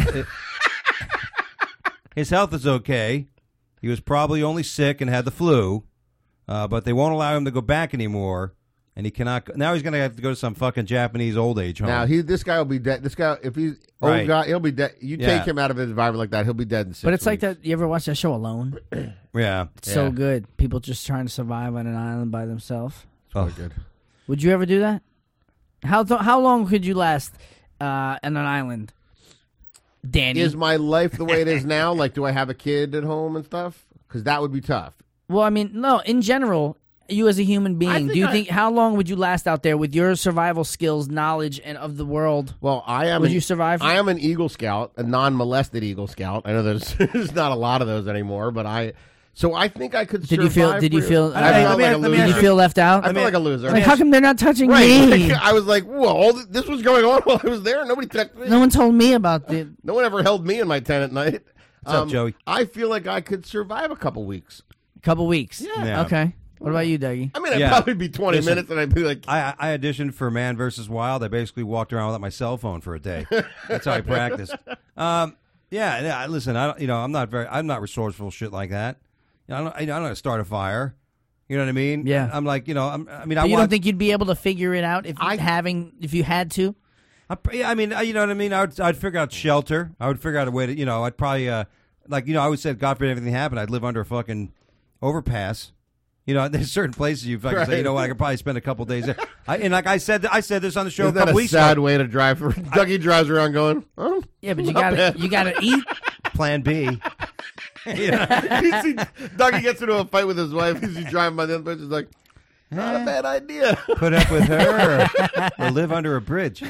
his health is okay. He was probably only sick and had the flu, uh, but they won't allow him to go back anymore. And he cannot. Go, now he's going to have to go to some fucking Japanese old age home. Now he, this guy will be dead. This guy, if he's old Right. guy, he'll be dead. You Yeah. take him out of his environment like that, he'll be dead in six But it's like weeks. that. You ever watch that show Alone? yeah. It's so Yeah. good. People just trying to survive on an island by themselves. Oh, good. Would you ever do that? How th- how long could you last uh, on an island, Danny? Is my life the way it is now? Like, do I have a kid at home and stuff? Because that would be tough. well, I mean, no. In general, you as a human being, think do you I- think how long would you last out there with your survival skills, knowledge, and of the world? Well, I am. Would an, you survive? I am an Eagle Scout, a non-molested Eagle Scout. I know there's, there's not a lot of those anymore, but I. So I think I could. Did you feel? survive Did you for- feel? I Hey, felt let me like ask- a let me loser. did you feel left out? I felt like a loser. Like, how come they're not touching Right. me? I was like, whoa, all th- this was going on while I was there. Nobody touched me. No one told me about it. No one ever held me in my tent at night. What's up, Joey? I feel like I could survive a couple weeks. Couple weeks. Yeah. Okay. What about you, Dougie? I mean, I'd Yeah. probably be twenty Listen, minutes and I'd be like, I, I auditioned for Man versus Wild. I basically walked around without my cell phone for a day. That's how I practiced. Um, yeah, yeah. Listen, I don't. You know, I'm not very. I'm not resourceful. Shit like that. You know, I don't. I don't know how to start a fire. You know what I mean? Yeah. I'm like, you know, I'm, I mean, I But you want. don't think you'd be able to figure it out if I- having if you had to? I, yeah, I mean, uh, you know what I mean. I would, I'd figure out shelter. I would figure out a way to, you know, I'd probably, uh, like, you know, I would say, God forbid anything happened, I'd live under a fucking overpass. You know, there's certain places you fucking say, Right. you know what, I could probably spend a couple days there. I, and like I said, I said this on the show isn't a that couple a weeks sad ago. way to drive? For Dougie drives around going, oh. Yeah, but you Not got to bad. you got to eat. Plan B. You know? You see, Dougie gets into a fight with his wife. He's driving by the other place. He's like, not a bad idea. Put up with her or, or live under a bridge.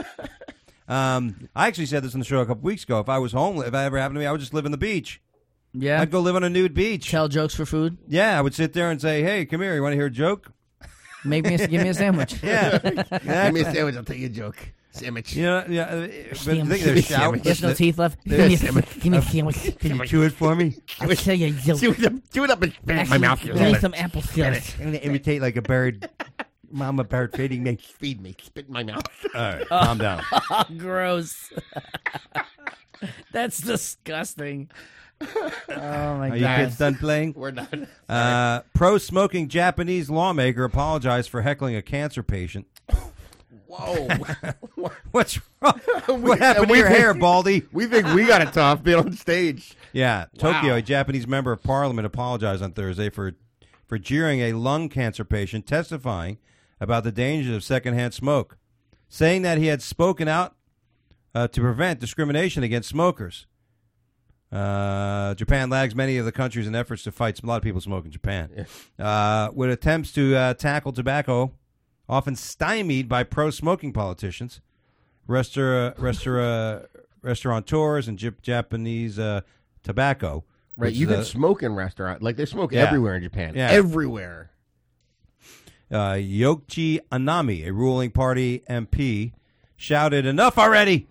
Um, I actually said this on the show a couple weeks ago. If I was homeless, if that ever happened to me, I would just live on the beach. Yeah. I'd go live on a nude beach. Tell jokes for food. Yeah, I would sit there and say, "Hey, come here. You want to hear a joke?" Make me a, give me a sandwich. Yeah, Give me a sandwich. I'll tell you a joke. Sandwich. you know, yeah. uh, But I Sandwich. think they're shout. There's no teeth left. Give me a, give me a sandwich. Can you chew it for me? I'll tell you a joke. Chew it up, chew it up and spit it in my Actually, mouth. give me some apple sauce. I'm gonna imitate like a bird. Mama bird feeding me. Feed me. Spit in my mouth. All right, calm down. Oh, gross. That's disgusting. Oh my Are you god. kids done playing? We're done. Uh, pro-smoking Japanese lawmaker apologized for heckling a cancer patient. Whoa. What's wrong? What happened and to we your think- hair, Baldy? We think we got it tough being on stage. Yeah, Wow. Tokyo, a Japanese member of parliament, apologized on Thursday for for jeering a lung cancer patient testifying about the dangers of secondhand smoke, saying that he had spoken out uh, to prevent discrimination against smokers. Uh, Japan lags many of the countries in efforts to fight. A lot of people smoke in Japan. Uh, with attempts to uh, tackle tobacco, often stymied by pro-smoking politicians, restaur- restaur- restaurateurs, and Jap- Japanese uh, tobacco. Right. which You is, can uh, smoke in restaurants. Like, they smoke Yeah. everywhere in Japan. Yeah. Everywhere. uh, Yoichi Anami, a ruling party M P, shouted, "Enough already!"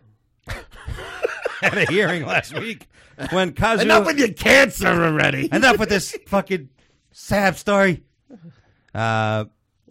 at a hearing last week when Kazuo... Enough with your cancer already. Enough with this fucking sad story. Uh,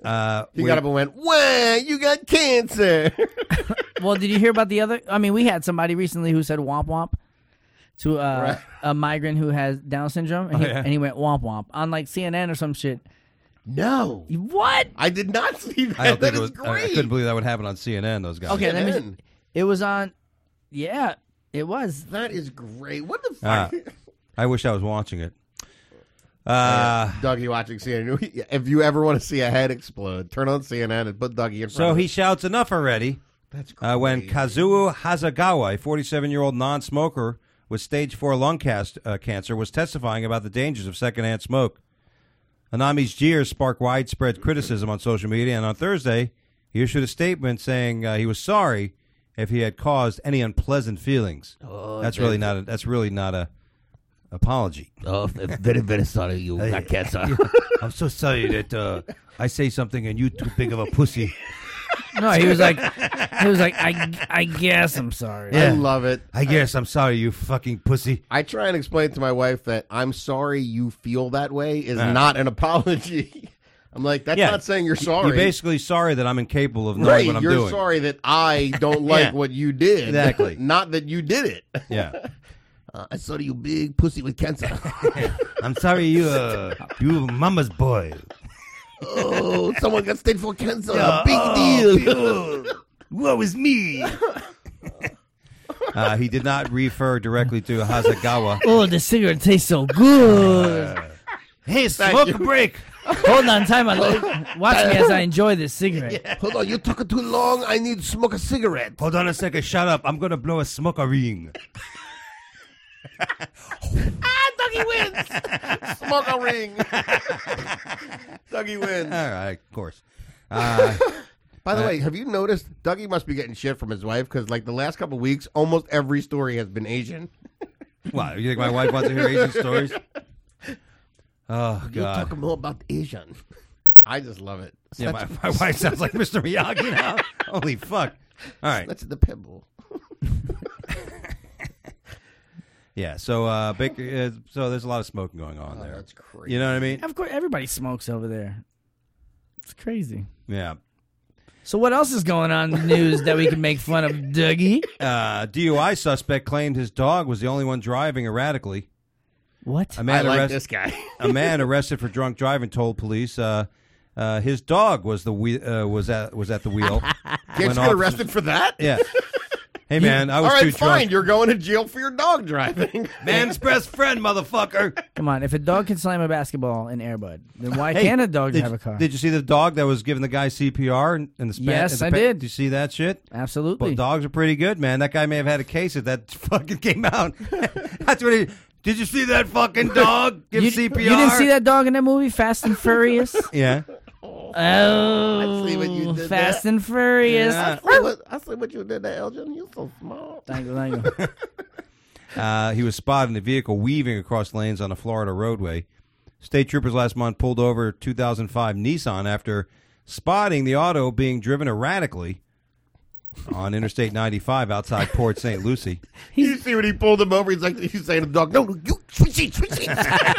Uh, He we- got up and went, "Wah, you got cancer." Well, did you hear about the other? I mean, we had somebody recently who said womp womp to uh, Right. a migrant who has Down syndrome, and, he, Oh, yeah. and he went womp womp on like C N N or some shit. No, What? I did not see that. I don't That think it is was. I- I great. couldn't believe that would happen on C N N. Those guys. Okay, let me. C N N. It was on. Yeah, it was. That is great. What the Ah, fuck? I wish I was watching it. Uh, Dougie watching C N N. If you ever want to see a head explode, turn on C N N and put Dougie in front so of he it. shouts, "Enough already!" That's great. Uh, when Kazuo Hazagawa, a forty-seven-year-old non-smoker with stage four lung cast, uh, cancer, was testifying about the dangers of secondhand smoke. Anami's jeers sparked widespread criticism on social media, and on Thursday, he issued a statement saying uh, he was sorry if he had caused any unpleasant feelings. Oh, that's really not. A, that's really not a apology. Oh, very, very sorry you got cancer. I'm so sorry that uh, I say something and you too big of a pussy. No, he was like, he was like, I, I guess I'm sorry. I love it. I guess I'm sorry, you fucking pussy. I try and explain to my wife that I'm sorry you feel that way is Uh. not an apology. I'm like, that's Yeah. not saying you're sorry. You're basically sorry that I'm incapable of knowing right, what I'm you're doing. sorry that I don't like Yeah. what you did. Exactly. Not that you did it. Yeah. Uh, I saw you big pussy with cancer. I'm sorry you uh, you mama's boy. Oh, someone got stage four cancer. Yeah, Big oh, deal. What was me? Uh, he did not refer directly to Hazagawa. Oh, the cigarette tastes so good. Hey, Thank you. a break. Hold on, time out. Watch me as I enjoy this cigarette. Hold on, you're talking too long. I need to smoke a cigarette. Hold on a second. Shut up. I'm going to blow a smoker ring. Dougie wins. Smoke a ring. Dougie wins. All right, of course. Uh, By the way, have you noticed Dougie must be getting shit from his wife because, like, the last couple of weeks, almost every story has been Asian. what? You think my wife wants to hear Asian stories? Oh, You're God. talking more about Asian. I just love it. Yeah, Such- my, my wife sounds like Mister Miyagi now. Holy fuck. All right. That's the pimple. Yeah, so uh, big, uh, so there's a lot of smoking going on Oh, there. that's crazy. You know what I mean? Of course, everybody smokes over there. It's crazy. Yeah. So what else is going on in the news that we can make fun of, Dougie? Uh, D U I suspect claimed his dog was the only one driving erratically. What? A I man, like arrest- this guy. a man arrested for drunk driving told police uh, uh, his dog was the whe- uh, was at was at the wheel. Can't when you get officers- arrested for that? Yeah. Hey man, I was All too right, fine. drunk. You're going to jail for your dog driving. Man's best friend, motherfucker. Come on, if a dog can slam a basketball in Air Bud, then why Hey, can't a dog did, drive a car? Did you see the dog that was giving the guy C P R in, in the span? Yes, in the I pa- did. Did you see that shit? Absolutely. Well, dogs are pretty good, man. That guy may have had a case if that fucking came out. That's what he. Did you see that fucking dog give you, C P R? you didn't see that dog in that movie, Fast and Furious? Yeah. Oh, I see what you did Fast there. and Furious. Yeah. I see what, I see what you did there, Elgin. You're so smart. Thank you, thank you. Uh, he was spotted in a vehicle weaving across lanes on a Florida roadway. State troopers last month pulled over a two thousand five Nissan after spotting the auto being driven erratically on Interstate ninety-five outside Port Saint Lucie. You see when he pulled him over, he's like, he's saying to the dog, no, no, you switch it, switch it.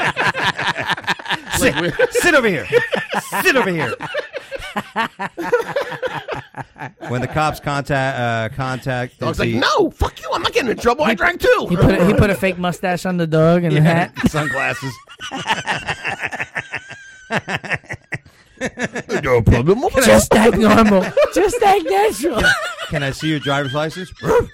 Sit, sit over here. Sit over here. When the cops contact uh, contact Dog's the like, no, fuck you, I'm not getting in trouble. I drank too. He put a, he put a fake mustache on the dog and a hat. sunglasses. No problem. Just act normal. Just act natural. Can I see your driver's license?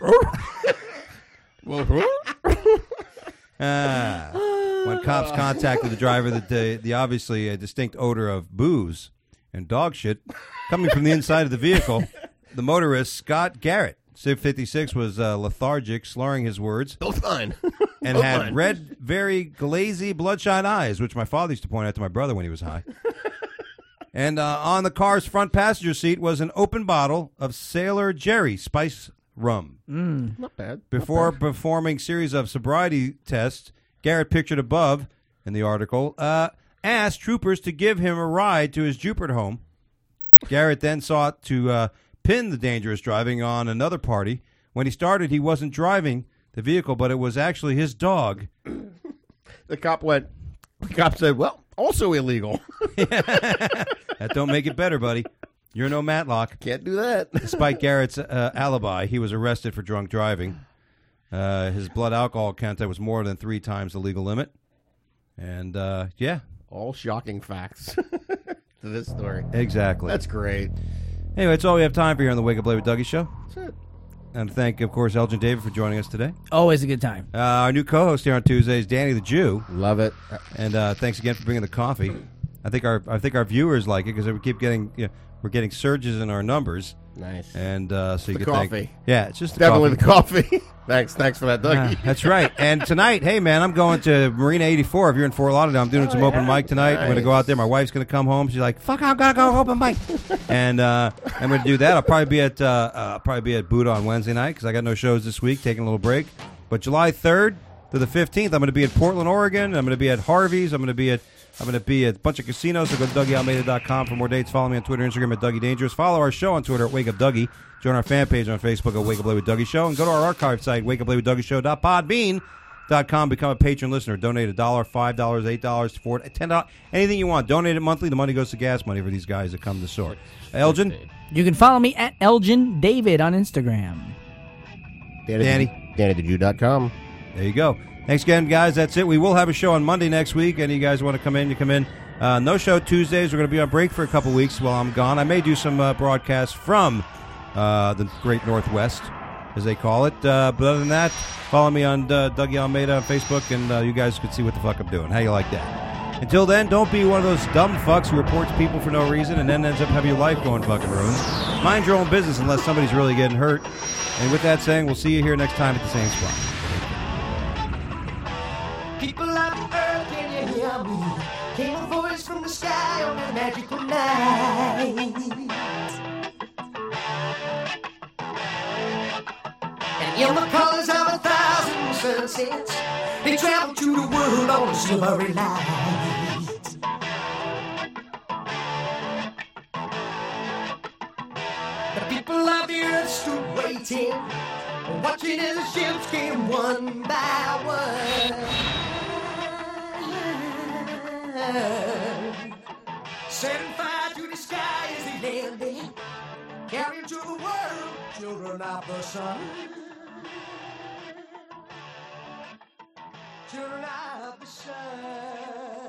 Ah. When cops contacted the driver, the, the, the obviously a distinct odor of booze and dog shit coming from the inside of the vehicle, the motorist, Scott Garrett, Civ fifty-six, was uh, lethargic, slurring his words, Both fine. and Both had fine. red, very glazy, bloodshot eyes, which my father used to point out to my brother when he was high. And uh, on the car's front passenger seat was an open bottle of Sailor Jerry spice rum. Not bad. Before performing series of sobriety tests, Garrett, pictured above in the article, uh, asked troopers to give him a ride to his Jupiter home. Garrett then sought to uh, pin the dangerous driving on another party. When he started, he wasn't driving the vehicle, but it was actually his dog. The cop went, the cop said, well, also illegal. That don't make it better, buddy. You're no Matlock. Can't do that. Despite Garrett's uh, alibi, he was arrested for drunk driving. Uh, his blood alcohol content was more than three times the legal limit. And, uh, yeah. All shocking facts to this story. Exactly. That's great. Anyway, that's all we have time for here on the Wake Up Late with Dougie show. That's it. And thank, of course, Elgin David for joining us today. Always a good time. Uh, our new co-host here on Tuesdays, Danny the Jew. Love it. And uh, thanks again for bringing the coffee. I think our I think our viewers like it because we keep getting you know, we're getting surges in our numbers. Nice. And uh, so you the can coffee. Thank, yeah, it's just the Definitely coffee. the coffee. Thanks. Thanks for that, Dougie. Uh, that's right. And tonight, hey, man, I'm going to Marina eighty-four. If you're in Fort Lauderdale, I'm doing Oh, some open yeah. mic tonight. I'm going to Nice. go out there. My wife's going to come home. She's like, fuck, I'm going to go open mic. and uh, I'm going to do that. I'll probably be at uh, uh, probably be at Buddha on Wednesday night because I got no shows this week, taking a little break. But July third to the fifteenth, I'm going to be at Portland, Oregon. I'm going to be at Harvey's. I'm going to be at I'm going to be at a bunch of casinos. So go to Dougie Almeida dot com for more dates. Follow me on Twitter and Instagram at Dougie Dangerous. Follow our show on Twitter at Wake Up Dougie. Join our fan page on Facebook at Wake Up Late with Dougie Show. And go to our archive site, wake up late with dougie show dot podbean dot com. Become a patron listener. Donate a dollar, five dollars, eight dollars, four dollars, ten dollars, anything you want. Donate it monthly. The money goes to gas money for these guys that come to the store. Elgin? You can follow me at Elgin David on Instagram. Danny. Danny. Danny the Jew dot com. There you go. Thanks again, guys. That's it. We will have a show on Monday next week. Any of you guys want to come in, you come in. Uh, no show Tuesdays. We're going to be on break for a couple weeks while I'm gone. I may do some uh, broadcasts from uh, the Great Northwest, as they call it. Uh, but other than that, follow me on uh, Dougie Almeida on Facebook, and uh, you guys can see what the fuck I'm doing. How you like that? Until then, don't be one of those dumb fucks who reports people for no reason and then ends up having your life going fucking ruined. Mind your own business unless somebody's really getting hurt. And with that saying, we'll see you here next time at the same spot. People of the earth, can you hear me? Came a voice from the sky on a magical night. And in the colors of a thousand sunsets, they traveled to the world on a silvery light. The people of the earth stood waiting, watching as the ships came one by one. Setting fire to the sky as they landed, carrying to the world children of the sun. Children of the sun.